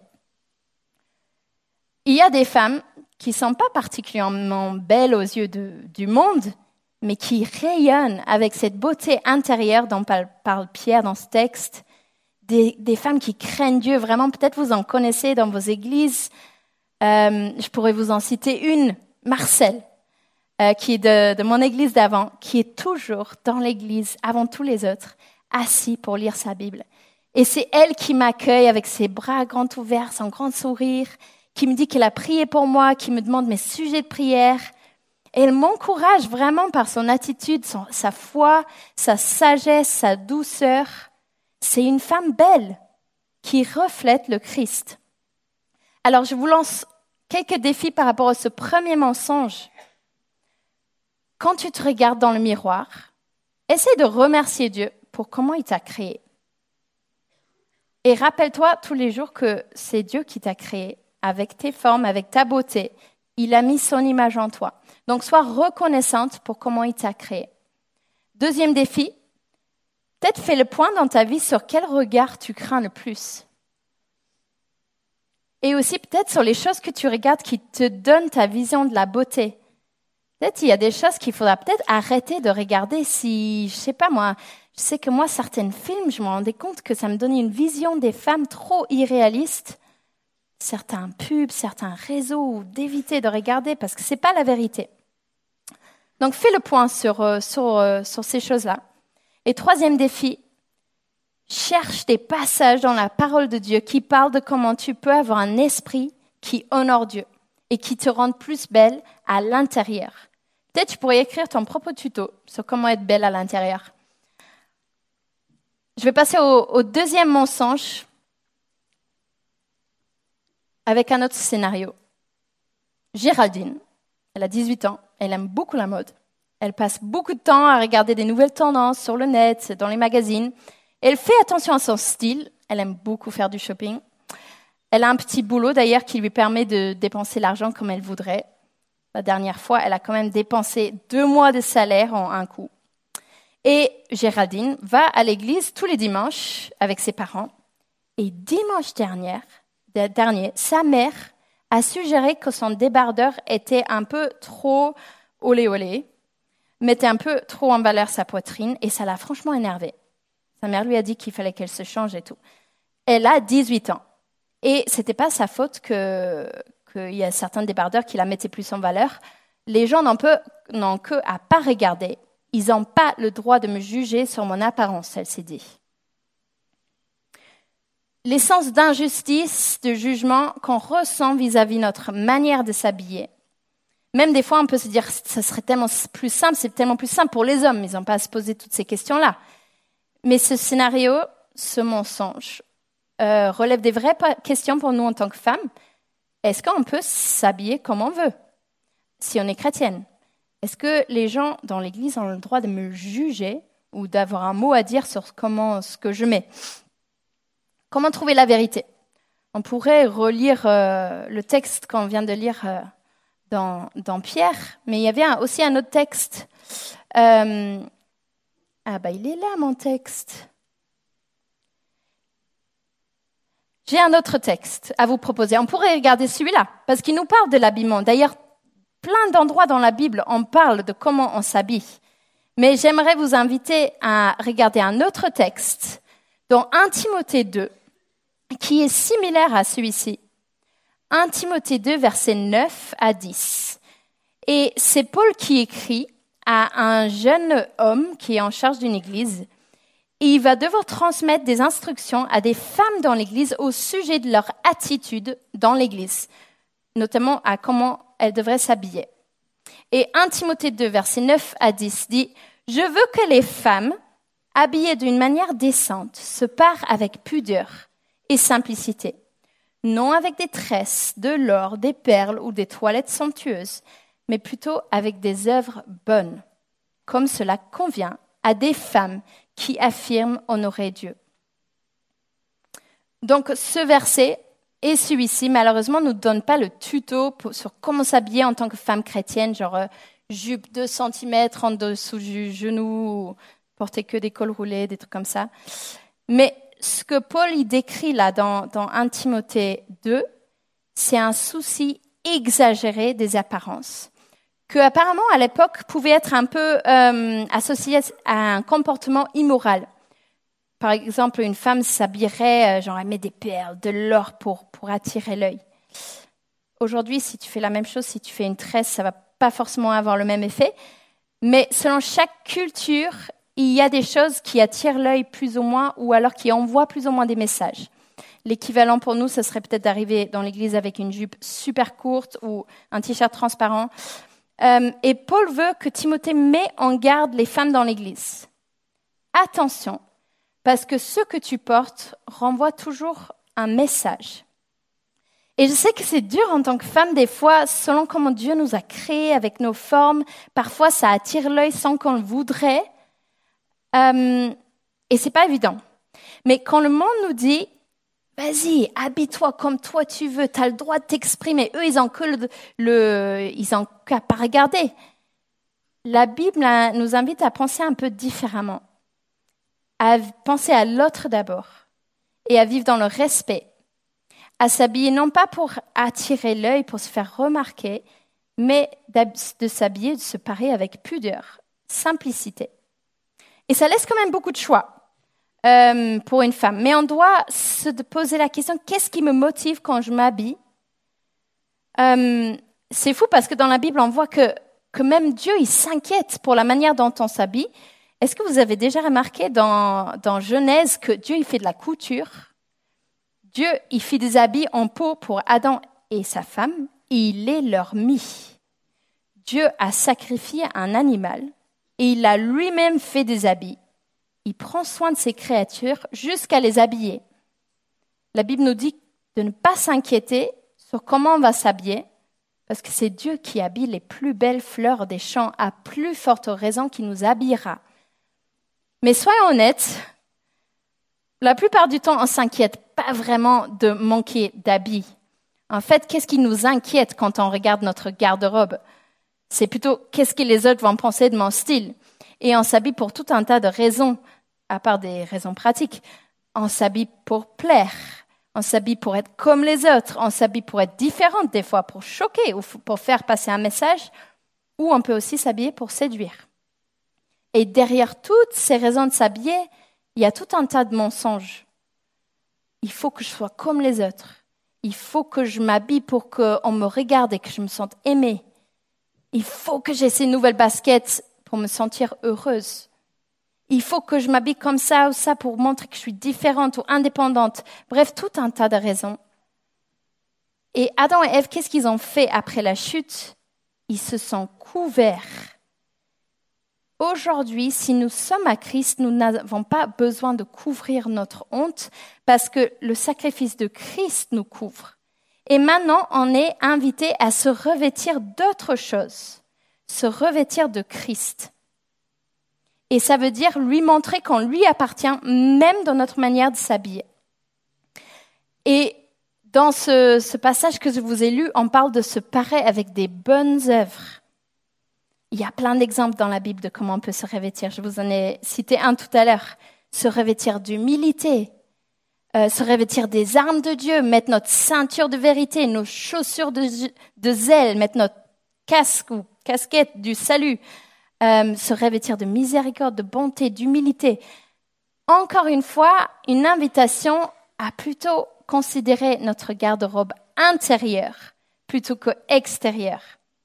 Il y a des femmes qui ne sont pas particulièrement belles aux yeux du monde, mais qui rayonnent avec cette beauté intérieure dont parle Pierre dans ce texte. Des femmes qui craignent Dieu, vraiment, peut-être vous en connaissez dans vos églises. Je pourrais vous en citer une, Marcel, qui est de mon église d'avant, qui est toujours dans l'église, avant tous les autres, assis pour lire sa Bible. Et c'est elle qui m'accueille avec ses bras grands ouverts, son grand sourire, qui me dit qu'elle a prié pour moi, qui me demande mes sujets de prière. Et elle m'encourage vraiment par son attitude, sa foi, sa sagesse, sa douceur. C'est une femme belle qui reflète le Christ. Alors, je vous lance quelques défis par rapport à ce premier mensonge. Quand tu te regardes dans le miroir, essaie de remercier Dieu pour comment il t'a créé. Et rappelle-toi tous les jours que c'est Dieu qui t'a créé, avec tes formes, avec ta beauté. Il a mis son image en toi. Donc, sois reconnaissante pour comment il t'a créé. Deuxième défi, peut-être fais le point dans ta vie sur quel regard tu crains le plus. Et aussi peut-être sur les choses que tu regardes qui te donnent ta vision de la beauté. Peut-être il y a des choses qu'il faudra peut-être arrêter de regarder si, je sais pas moi, je sais que moi, certains films, je me rendais compte que ça me donnait une vision des femmes trop irréaliste. Certains pubs, certains réseaux, ou d'éviter de regarder parce que c'est pas la vérité. Donc fais le point sur ces choses-là. Et troisième défi, cherche des passages dans la parole de Dieu qui parlent de comment tu peux avoir un esprit qui honore Dieu et qui te rende plus belle à l'intérieur. Peut-être tu pourrais écrire ton propre tuto sur comment être belle à l'intérieur. Je vais passer au deuxième mensonge avec un autre scénario. Géraldine, elle a 18 ans, elle aime beaucoup la mode. Elle passe beaucoup de temps à regarder des nouvelles tendances sur le net, dans les magazines. Elle fait attention à son style, elle aime beaucoup faire du shopping. Elle a un petit boulot d'ailleurs qui lui permet de dépenser l'argent comme elle voudrait. La dernière fois, elle a quand même dépensé 2 mois de salaire en un coup. Et Géraldine va à l'église tous les dimanches avec ses parents. Et dimanche dernier, sa mère a suggéré que son débardeur était un peu trop olé olé, mettait un peu trop en valeur sa poitrine et ça l'a franchement énervée. Sa mère lui a dit qu'il fallait qu'elle se change et tout. Elle a 18 ans. Et c'était pas sa faute qu'il y a certains débardeurs qui la mettaient plus en valeur. Les gens n'ont que à pas regarder. Ils n'ont pas le droit de me juger sur mon apparence, elle s'est dit. L'essence d'injustice, de jugement qu'on ressent vis-à-vis notre manière de s'habiller. Même des fois, on peut se dire, ça serait tellement plus simple, c'est tellement plus simple pour les hommes, ils n'ont pas à se poser toutes ces questions-là. Mais ce scénario, ce mensonge, relève des vraies questions pour nous en tant que femmes. Est-ce qu'on peut s'habiller comme on veut, si on est chrétienne? Est-ce que les gens dans l'église ont le droit de me juger ou d'avoir un mot à dire sur ce que je mets? Comment trouver la vérité? On pourrait relire le texte qu'on vient de lire dans Pierre, mais il y avait aussi un autre texte. Il est là mon texte. J'ai un autre texte à vous proposer. On pourrait regarder celui-là, parce qu'il nous parle de l'habillement. D'ailleurs, plein d'endroits dans la Bible, on parle de comment on s'habille. Mais j'aimerais vous inviter à regarder un autre texte dans 1 Timothée 2, qui est similaire à celui-ci. 1 Timothée 2, versets 9 à 10. Et c'est Paul qui écrit à un jeune homme qui est en charge d'une église. Et il va devoir transmettre des instructions à des femmes dans l'église au sujet de leur attitude dans l'église, notamment à comment elles devraient s'habiller. Et 1 Timothée 2, versets 9 à 10 dit « Je veux que les femmes, habillées d'une manière décente, se parent avec pudeur et simplicité, non avec des tresses, de l'or, des perles ou des toilettes somptueuses, mais plutôt avec des œuvres bonnes, comme cela convient à des femmes qui affirment honorer Dieu. » Donc ce verset et celui-ci, malheureusement, ne nous donne pas le tuto sur comment s'habiller en tant que femme chrétienne, genre jupe 2 cm en dessous du genou, porter que des cols roulés, des trucs comme ça. Mais ce que Paul y décrit là dans 1 Timothée 2, c'est un souci exagéré des apparences, que apparemment à l'époque pouvait être un peu associé à un comportement immoral. Par exemple, une femme s'habillerait, elle met des perles, de l'or pour attirer l'œil. Aujourd'hui, si tu fais la même chose, si tu fais une tresse, ça va pas forcément avoir le même effet. Mais selon chaque culture, il y a des choses qui attirent l'œil plus ou moins, ou alors qui envoient plus ou moins des messages. L'équivalent pour nous, ce serait peut-être d'arriver dans l'église avec une jupe super courte ou un t-shirt transparent. Et Paul veut que Timothée mette en garde les femmes dans l'église. Attention, parce que ce que tu portes renvoie toujours un message. Et je sais que c'est dur en tant que femme, des fois, selon comment Dieu nous a créés avec nos formes, parfois ça attire l'œil sans qu'on le voudrait. Et c'est pas évident. Mais quand le monde nous dit, vas-y, habille-toi comme toi tu veux, tu as le droit de t'exprimer. Eux, ils ont qu'à pas regarder. la Bible nous invite à penser un peu différemment, à penser à l'autre d'abord et à vivre dans le respect, à s'habiller non pas pour attirer l'œil, pour se faire remarquer, mais de s'habiller, de se parer avec pudeur, simplicité. Et ça laisse quand même beaucoup de choix pour une femme. Mais on doit se poser la question, qu'est-ce qui me motive quand je m'habille ? C'est fou parce que dans la Bible, on voit que même Dieu, il s'inquiète pour la manière dont on s'habille. Est-ce que vous avez déjà remarqué dans Genèse que Dieu, il fait de la couture ? Dieu, il fait des habits en peau pour Adam et sa femme, et il les leur mit. Dieu a sacrifié un animal, et il a lui-même fait des habits. Il prend soin de ses créatures jusqu'à les habiller. La Bible nous dit de ne pas s'inquiéter sur comment on va s'habiller, parce que c'est Dieu qui habille les plus belles fleurs des champs, à plus forte raison qu'il nous habillera. Mais soyons honnêtes, la plupart du temps, on ne s'inquiète pas vraiment de manquer d'habits. En fait, qu'est-ce qui nous inquiète quand on regarde notre garde-robe ? C'est plutôt qu'est-ce que les autres vont penser de mon style. Et on s'habille pour tout un tas de raisons, à part des raisons pratiques. On s'habille pour plaire, on s'habille pour être comme les autres, on s'habille pour être différente des fois, pour choquer ou pour faire passer un message, ou on peut aussi s'habiller pour séduire. Et derrière toutes ces raisons de s'habiller, il y a tout un tas de mensonges. Il faut que je sois comme les autres. Il faut que je m'habille pour qu'on me regarde et que je me sente aimée. Il faut que j'ai ces nouvelles baskets pour me sentir heureuse. Il faut que je m'habille comme ça ou ça pour montrer que je suis différente ou indépendante. Bref, tout un tas de raisons. Et Adam et Ève, qu'est-ce qu'ils ont fait après la chute ? Ils se sont couverts. Aujourd'hui, si nous sommes à Christ, nous n'avons pas besoin de couvrir notre honte parce que le sacrifice de Christ nous couvre. Et maintenant, on est invité à se revêtir d'autre chose, se revêtir de Christ. Et ça veut dire lui montrer qu'on lui appartient, même dans notre manière de s'habiller. Et dans ce passage que je vous ai lu, on parle de se parer avec des bonnes œuvres. Il y a plein d'exemples dans la Bible de comment on peut se revêtir. Je vous en ai cité un tout à l'heure. Se revêtir d'humilité, se revêtir des armes de Dieu, mettre notre ceinture de vérité, nos chaussures de zèle, mettre notre casque ou casquette du salut, se revêtir de miséricorde, de bonté, d'humilité. Encore une fois, une invitation à plutôt considérer notre garde-robe intérieure plutôt qu'extérieure.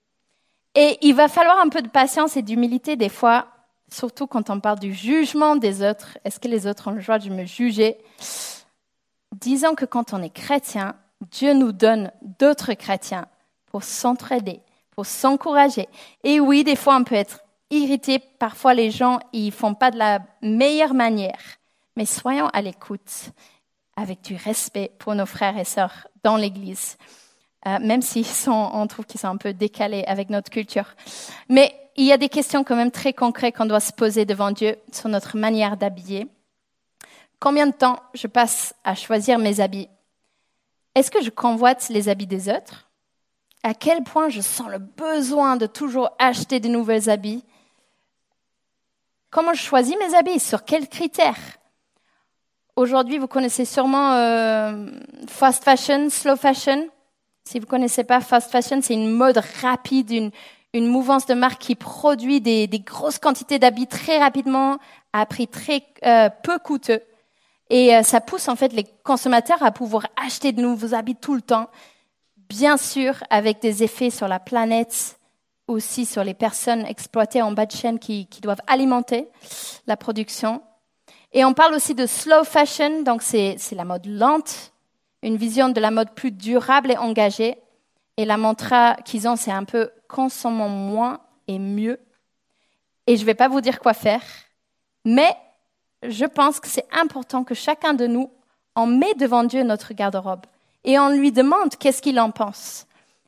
Et il va falloir un peu de patience et d'humilité des fois, surtout quand on parle du jugement des autres. Est-ce que les autres ont le droit de me juger ? Disons que quand on est chrétien, Dieu nous donne d'autres chrétiens pour s'entraider, pour s'encourager. Et oui, des fois on peut être irrité, parfois les gens ils font pas de la meilleure manière. Mais soyons à l'écoute, avec du respect pour nos frères et sœurs dans l'Église. Même on trouve qu'ils sont un peu décalés avec notre culture. Mais il y a des questions quand même très concrètes qu'on doit se poser devant Dieu sur notre manière d'habiller. Combien de temps je passe à choisir mes habits ? Est-ce que je convoite les habits des autres ? À quel point je sens le besoin de toujours acheter de nouveaux habits ? Comment je choisis mes habits ? Sur quels critères ? Aujourd'hui, vous connaissez sûrement fast fashion, slow fashion. Si vous ne connaissez pas fast fashion, c'est une mode rapide, une mouvance de marque qui produit des grosses quantités d'habits très rapidement à prix très peu coûteux. Et ça pousse en fait les consommateurs à pouvoir acheter de nouveaux habits tout le temps, bien sûr avec des effets sur la planète, aussi sur les personnes exploitées en bas de chaîne qui doivent alimenter la production. Et on parle aussi de slow fashion, donc c'est la mode lente, une vision de la mode plus durable et engagée. Et la mantra qu'ils ont, c'est un peu « consommons moins et mieux ». Et je ne vais pas vous dire quoi faire, mais je pense que c'est important que chacun de nous, on met devant Dieu notre garde-robe et on lui demande qu'est-ce qu'il en pense.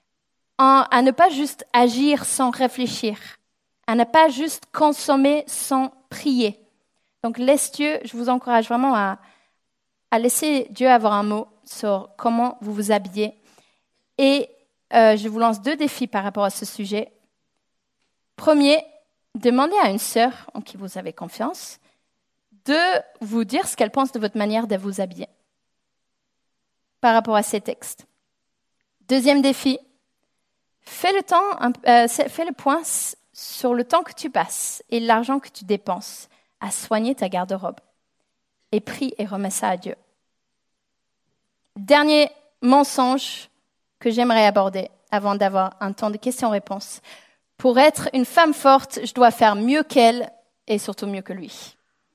À ne pas juste agir sans réfléchir, à ne pas juste consommer sans prier. Donc laisse Dieu, je vous encourage vraiment à laisser Dieu avoir un mot sur comment vous vous habillez. Et je vous lance 2 défis par rapport à ce sujet. Premier, demandez à une sœur en qui vous avez confiance de vous dire ce qu'elle pense de votre manière de vous habiller par rapport à ces textes. Deuxième défi, fais le point sur le temps que tu passes et l'argent que tu dépenses à soigner ta garde-robe. Et prie et remets ça à Dieu. Dernier mensonge que j'aimerais aborder avant d'avoir un temps de questions-réponses. Pour être une femme forte, je dois faire mieux qu'elle et surtout mieux que lui.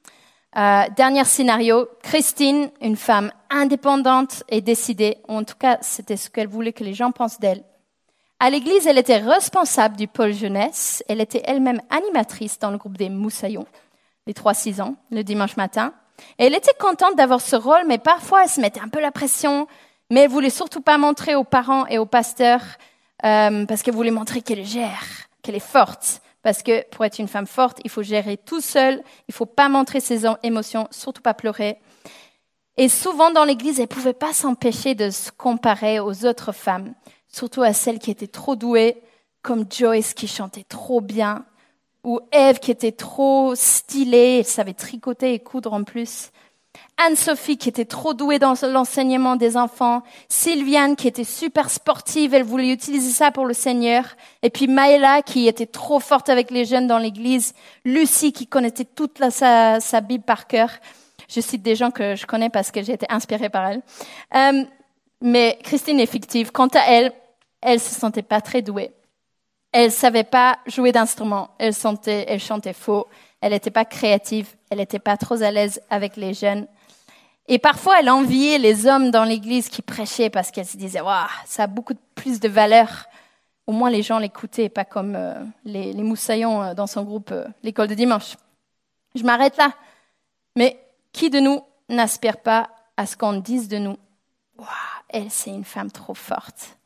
Dernier scénario, Christine, une femme indépendante et décidée, ou en tout cas c'était ce qu'elle voulait que les gens pensent d'elle. À l'église, elle était responsable du pôle jeunesse, elle était elle-même animatrice dans le groupe des Moussaillons, les 3-6 ans, le dimanche matin. Et elle était contente d'avoir ce rôle, mais parfois elle se mettait un peu la pression, mais elle voulait surtout pas montrer aux parents et aux pasteurs, parce qu'elle voulait montrer qu'elle gère, qu'elle est forte. Parce que pour être une femme forte, il faut gérer tout seul, il faut pas montrer ses émotions, surtout pas pleurer. Et souvent dans l'église, elle pouvait pas s'empêcher de se comparer aux autres femmes, surtout à celles qui étaient trop douées, comme Joyce qui chantait trop bien, ou Ève qui était trop stylée, elle savait tricoter et coudre en plus. Anne-Sophie qui était trop douée dans l'enseignement des enfants, Sylviane qui était super sportive, elle voulait utiliser ça pour le Seigneur, et puis Maëla qui était trop forte avec les jeunes dans l'église, Lucie qui connaissait toute sa Bible par cœur. Je cite des gens que je connais parce que j'ai été inspirée par elle. Mais Christine est fictive. Quant à elle se sentait pas très douée. Elle savait pas jouer d'instrument, elle chantait faux, elle n'était pas créative, elle n'était pas trop à l'aise avec les jeunes. Et parfois, elle enviait les hommes dans l'église qui prêchaient parce qu'elle se disait, waouh, ça a beaucoup plus de valeur. Au moins, les gens l'écoutaient, pas comme les moussaillons dans son groupe, l'école de dimanche. Je m'arrête là. Mais qui de nous n'aspire pas à ce qu'on dise de nous, waouh, elle, c'est une femme trop forte.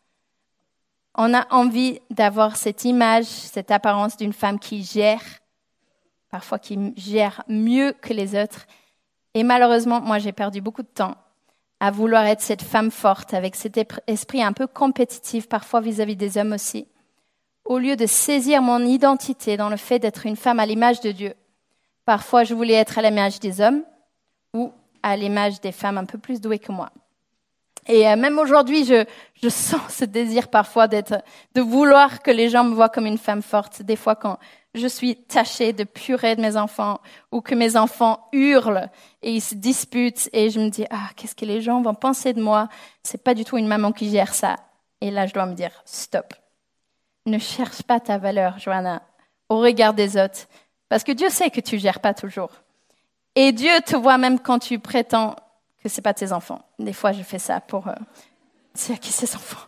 On a envie d'avoir cette image, cette apparence d'une femme qui gère, parfois qui gère mieux que les autres. Et malheureusement, moi, j'ai perdu beaucoup de temps à vouloir être cette femme forte, avec cet esprit un peu compétitif, parfois vis-à-vis des hommes aussi, au lieu de saisir mon identité dans le fait d'être une femme à l'image de Dieu. Parfois, je voulais être à l'image des hommes ou à l'image des femmes un peu plus douées que moi. Et même aujourd'hui, je sens ce désir parfois de vouloir que les gens me voient comme une femme forte. Des fois, quand je suis tachée de purée de mes enfants ou que mes enfants hurlent et ils se disputent et je me dis, qu'est-ce que les gens vont penser de moi? C'est pas du tout une maman qui gère ça. Et là, je dois me dire, stop. Ne cherche pas ta valeur, Johanna, au regard des autres. Parce que Dieu sait que tu gères pas toujours. Et Dieu te voit même quand tu prétends que c'est pas tes enfants. Des fois, je fais ça pour c'est à qui ses enfants.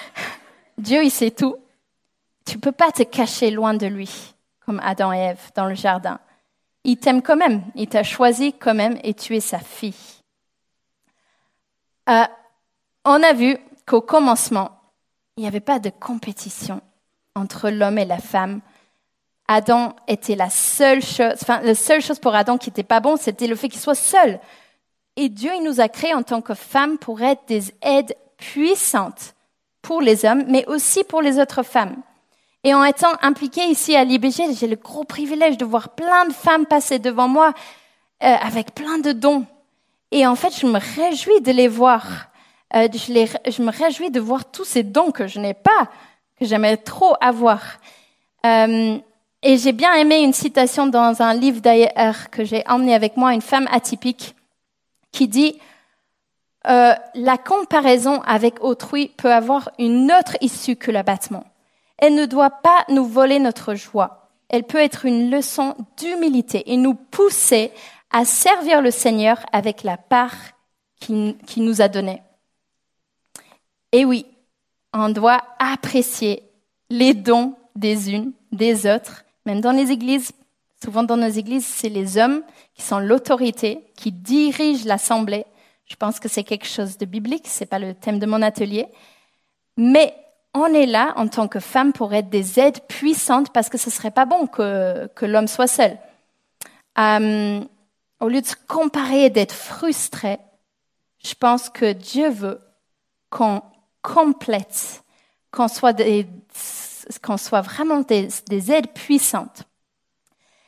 Dieu, il sait tout. Tu peux pas te cacher loin de lui, comme Adam et Ève dans le jardin. Il t'aime quand même. Il t'a choisi quand même et tu es sa fille. On a vu qu'au commencement, il n'y avait pas de compétition entre l'homme et la femme. Adam était la seule chose pour Adam qui n'était pas bon, c'était le fait qu'il soit seul. Et Dieu, il nous a créés en tant que femmes pour être des aides puissantes pour les hommes, mais aussi pour les autres femmes. Et en étant impliquée ici à l'IBG, j'ai le gros privilège de voir plein de femmes passer devant moi avec plein de dons. Et en fait, je me réjouis de les voir. Je me réjouis de voir tous ces dons que je n'ai pas, que j'aimerais trop avoir. Et j'ai bien aimé une citation dans un livre d'ailleurs que j'ai emmené avec moi, une femme atypique, qui dit la comparaison avec autrui peut avoir une autre issue que l'abattement. Elle ne doit pas nous voler notre joie. Elle peut être une leçon d'humilité et nous pousser à servir le Seigneur avec la part qu'il nous a donnée. Et oui, on doit apprécier les dons des unes, des autres, même dans les églises. Souvent dans nos églises, c'est les hommes qui sont l'autorité, qui dirigent l'assemblée. Je pense que c'est quelque chose de biblique, c'est pas le thème de mon atelier. Mais on est là en tant que femme pour être des aides puissantes parce que ce serait pas bon que l'homme soit seul. Au lieu de se comparer et d'être frustré, je pense que Dieu veut qu'on complète, qu'on soit vraiment des aides puissantes.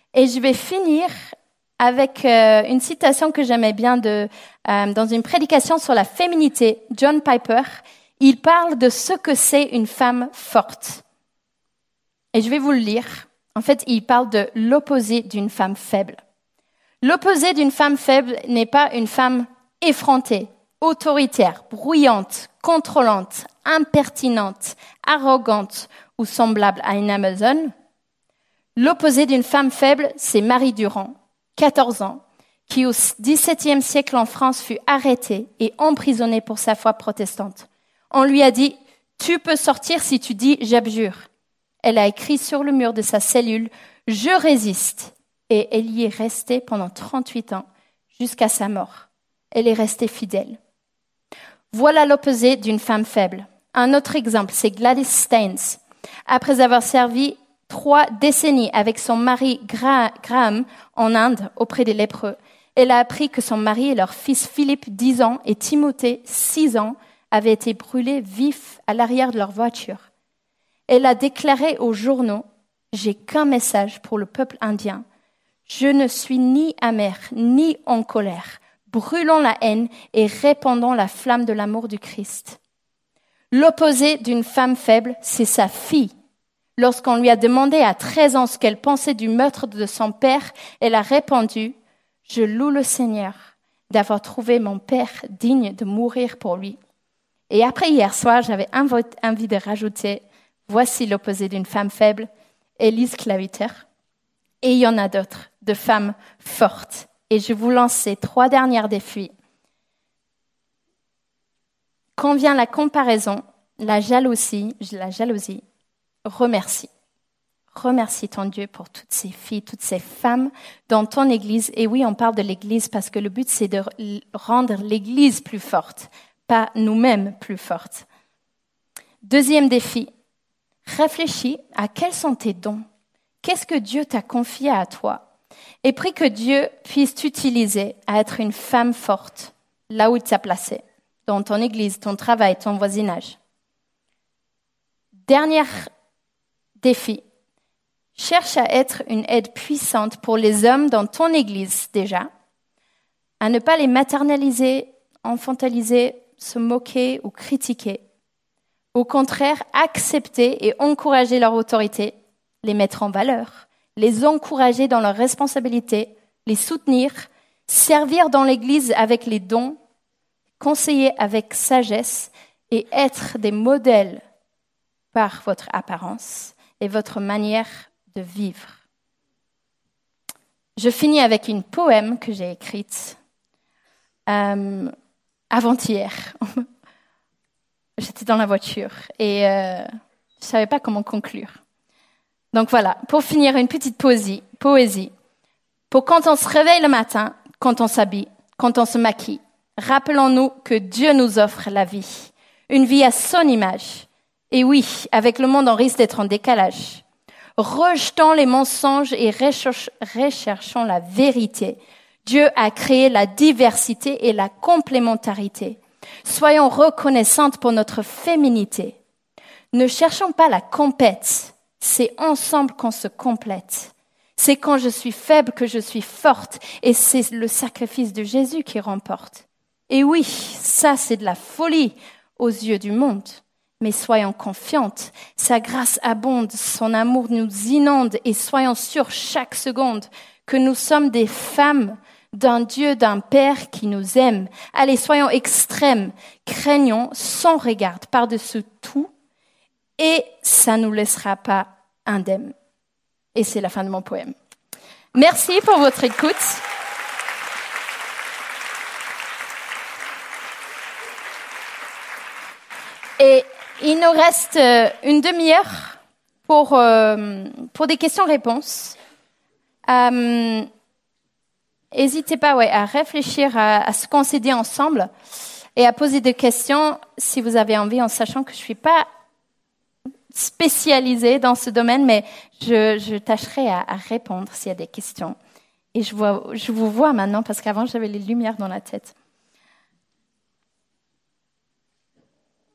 Et je vais finir avec une citation que j'aimais bien dans une prédication sur la féminité. John Piper, il parle de ce que c'est une femme forte. Et je vais vous le lire. En fait, il parle de l'opposé d'une femme faible. L'opposé d'une femme faible n'est pas une femme effrontée, autoritaire, bruyante, contrôlante, impertinente, arrogante ou semblable à une Amazone. L'opposé d'une femme faible, c'est Marie Durand, 14 ans, qui au XVIIe siècle en France fut arrêtée et emprisonnée pour sa foi protestante. On lui a dit « Tu peux sortir si tu dis « j'abjure ». Elle a écrit sur le mur de sa cellule « Je résiste » et elle y est restée pendant 38 ans, jusqu'à sa mort. Elle est restée fidèle. Voilà l'opposé d'une femme faible. Un autre exemple, c'est Gladys Staines. Après avoir servi 3 décennies avec son mari Graham en Inde auprès des lépreux, elle a appris que son mari et leur fils Philippe, 10 ans, et Timothée, 6 ans, avaient été brûlés vifs à l'arrière de leur voiture. Elle a déclaré aux journaux « J'ai qu'un message pour le peuple indien. Je ne suis ni amère ni en colère. Brûlons la haine et répandons la flamme de l'amour du Christ. » L'opposé d'une femme faible, c'est sa fille. Lorsqu'on lui a demandé à 13 ans ce qu'elle pensait du meurtre de son père, elle a répondu « Je loue le Seigneur d'avoir trouvé mon père digne de mourir pour lui. » Et après hier soir, j'avais envie de rajouter « Voici l'opposé d'une femme faible, Élise Claviter. » Et il y en a d'autres, de femmes fortes. Et je vous lance ces 3 derniers défis. Quand vient la comparaison, la jalousie, remercie. Remercie ton Dieu pour toutes ces filles, toutes ces femmes dans ton Église. Et oui, on parle de l'Église parce que le but, c'est de rendre l'Église plus forte, pas nous-mêmes plus fortes. Deuxième défi, réfléchis à quels sont tes dons. Qu'est-ce que Dieu t'a confié à toi? Et prie que Dieu puisse t'utiliser à être une femme forte, là où il t'a placé, dans ton église, ton travail, ton voisinage. Dernier défi, cherche à être une aide puissante pour les hommes dans ton église déjà, à ne pas les maternaliser, infantiliser, se moquer ou critiquer. Au contraire, accepter et encourager leur autorité, les mettre en valeur, les encourager dans leurs responsabilités, les soutenir, servir dans l'Église avec les dons, conseiller avec sagesse et être des modèles par votre apparence et votre manière de vivre. Je finis avec une poème que j'ai écrite avant-hier. J'étais dans la voiture et je ne savais pas comment conclure. Donc voilà, pour finir, une petite poésie. Pour quand on se réveille le matin, quand on s'habille, quand on se maquille, rappelons-nous que Dieu nous offre la vie, une vie à son image. Et oui, avec le monde, on risque d'être en décalage. Rejetons les mensonges et recherchons la vérité. Dieu a créé la diversité et la complémentarité. Soyons reconnaissantes pour notre féminité. Ne cherchons pas la compète. C'est ensemble qu'on se complète. C'est quand je suis faible que je suis forte et c'est le sacrifice de Jésus qui remporte. Et oui, ça c'est de la folie aux yeux du monde. Mais soyons confiantes, sa grâce abonde, son amour nous inonde et soyons sûrs chaque seconde que nous sommes des femmes d'un Dieu, d'un Père qui nous aime. Allez, soyons extrêmes, craignons sans regard par-dessus tout et ça ne nous laissera pas indemnes. Et c'est la fin de mon poème. Merci pour votre écoute. Et il nous reste une demi-heure pour des questions-réponses. N'hésitez pas à réfléchir à ce qu'on s'est dit ensemble et à poser des questions si vous avez envie, en sachant que je suis pas spécialisée dans ce domaine, mais je tâcherai à répondre s'il y a des questions. Et je vous vois maintenant parce qu'avant j'avais les lumières dans la tête.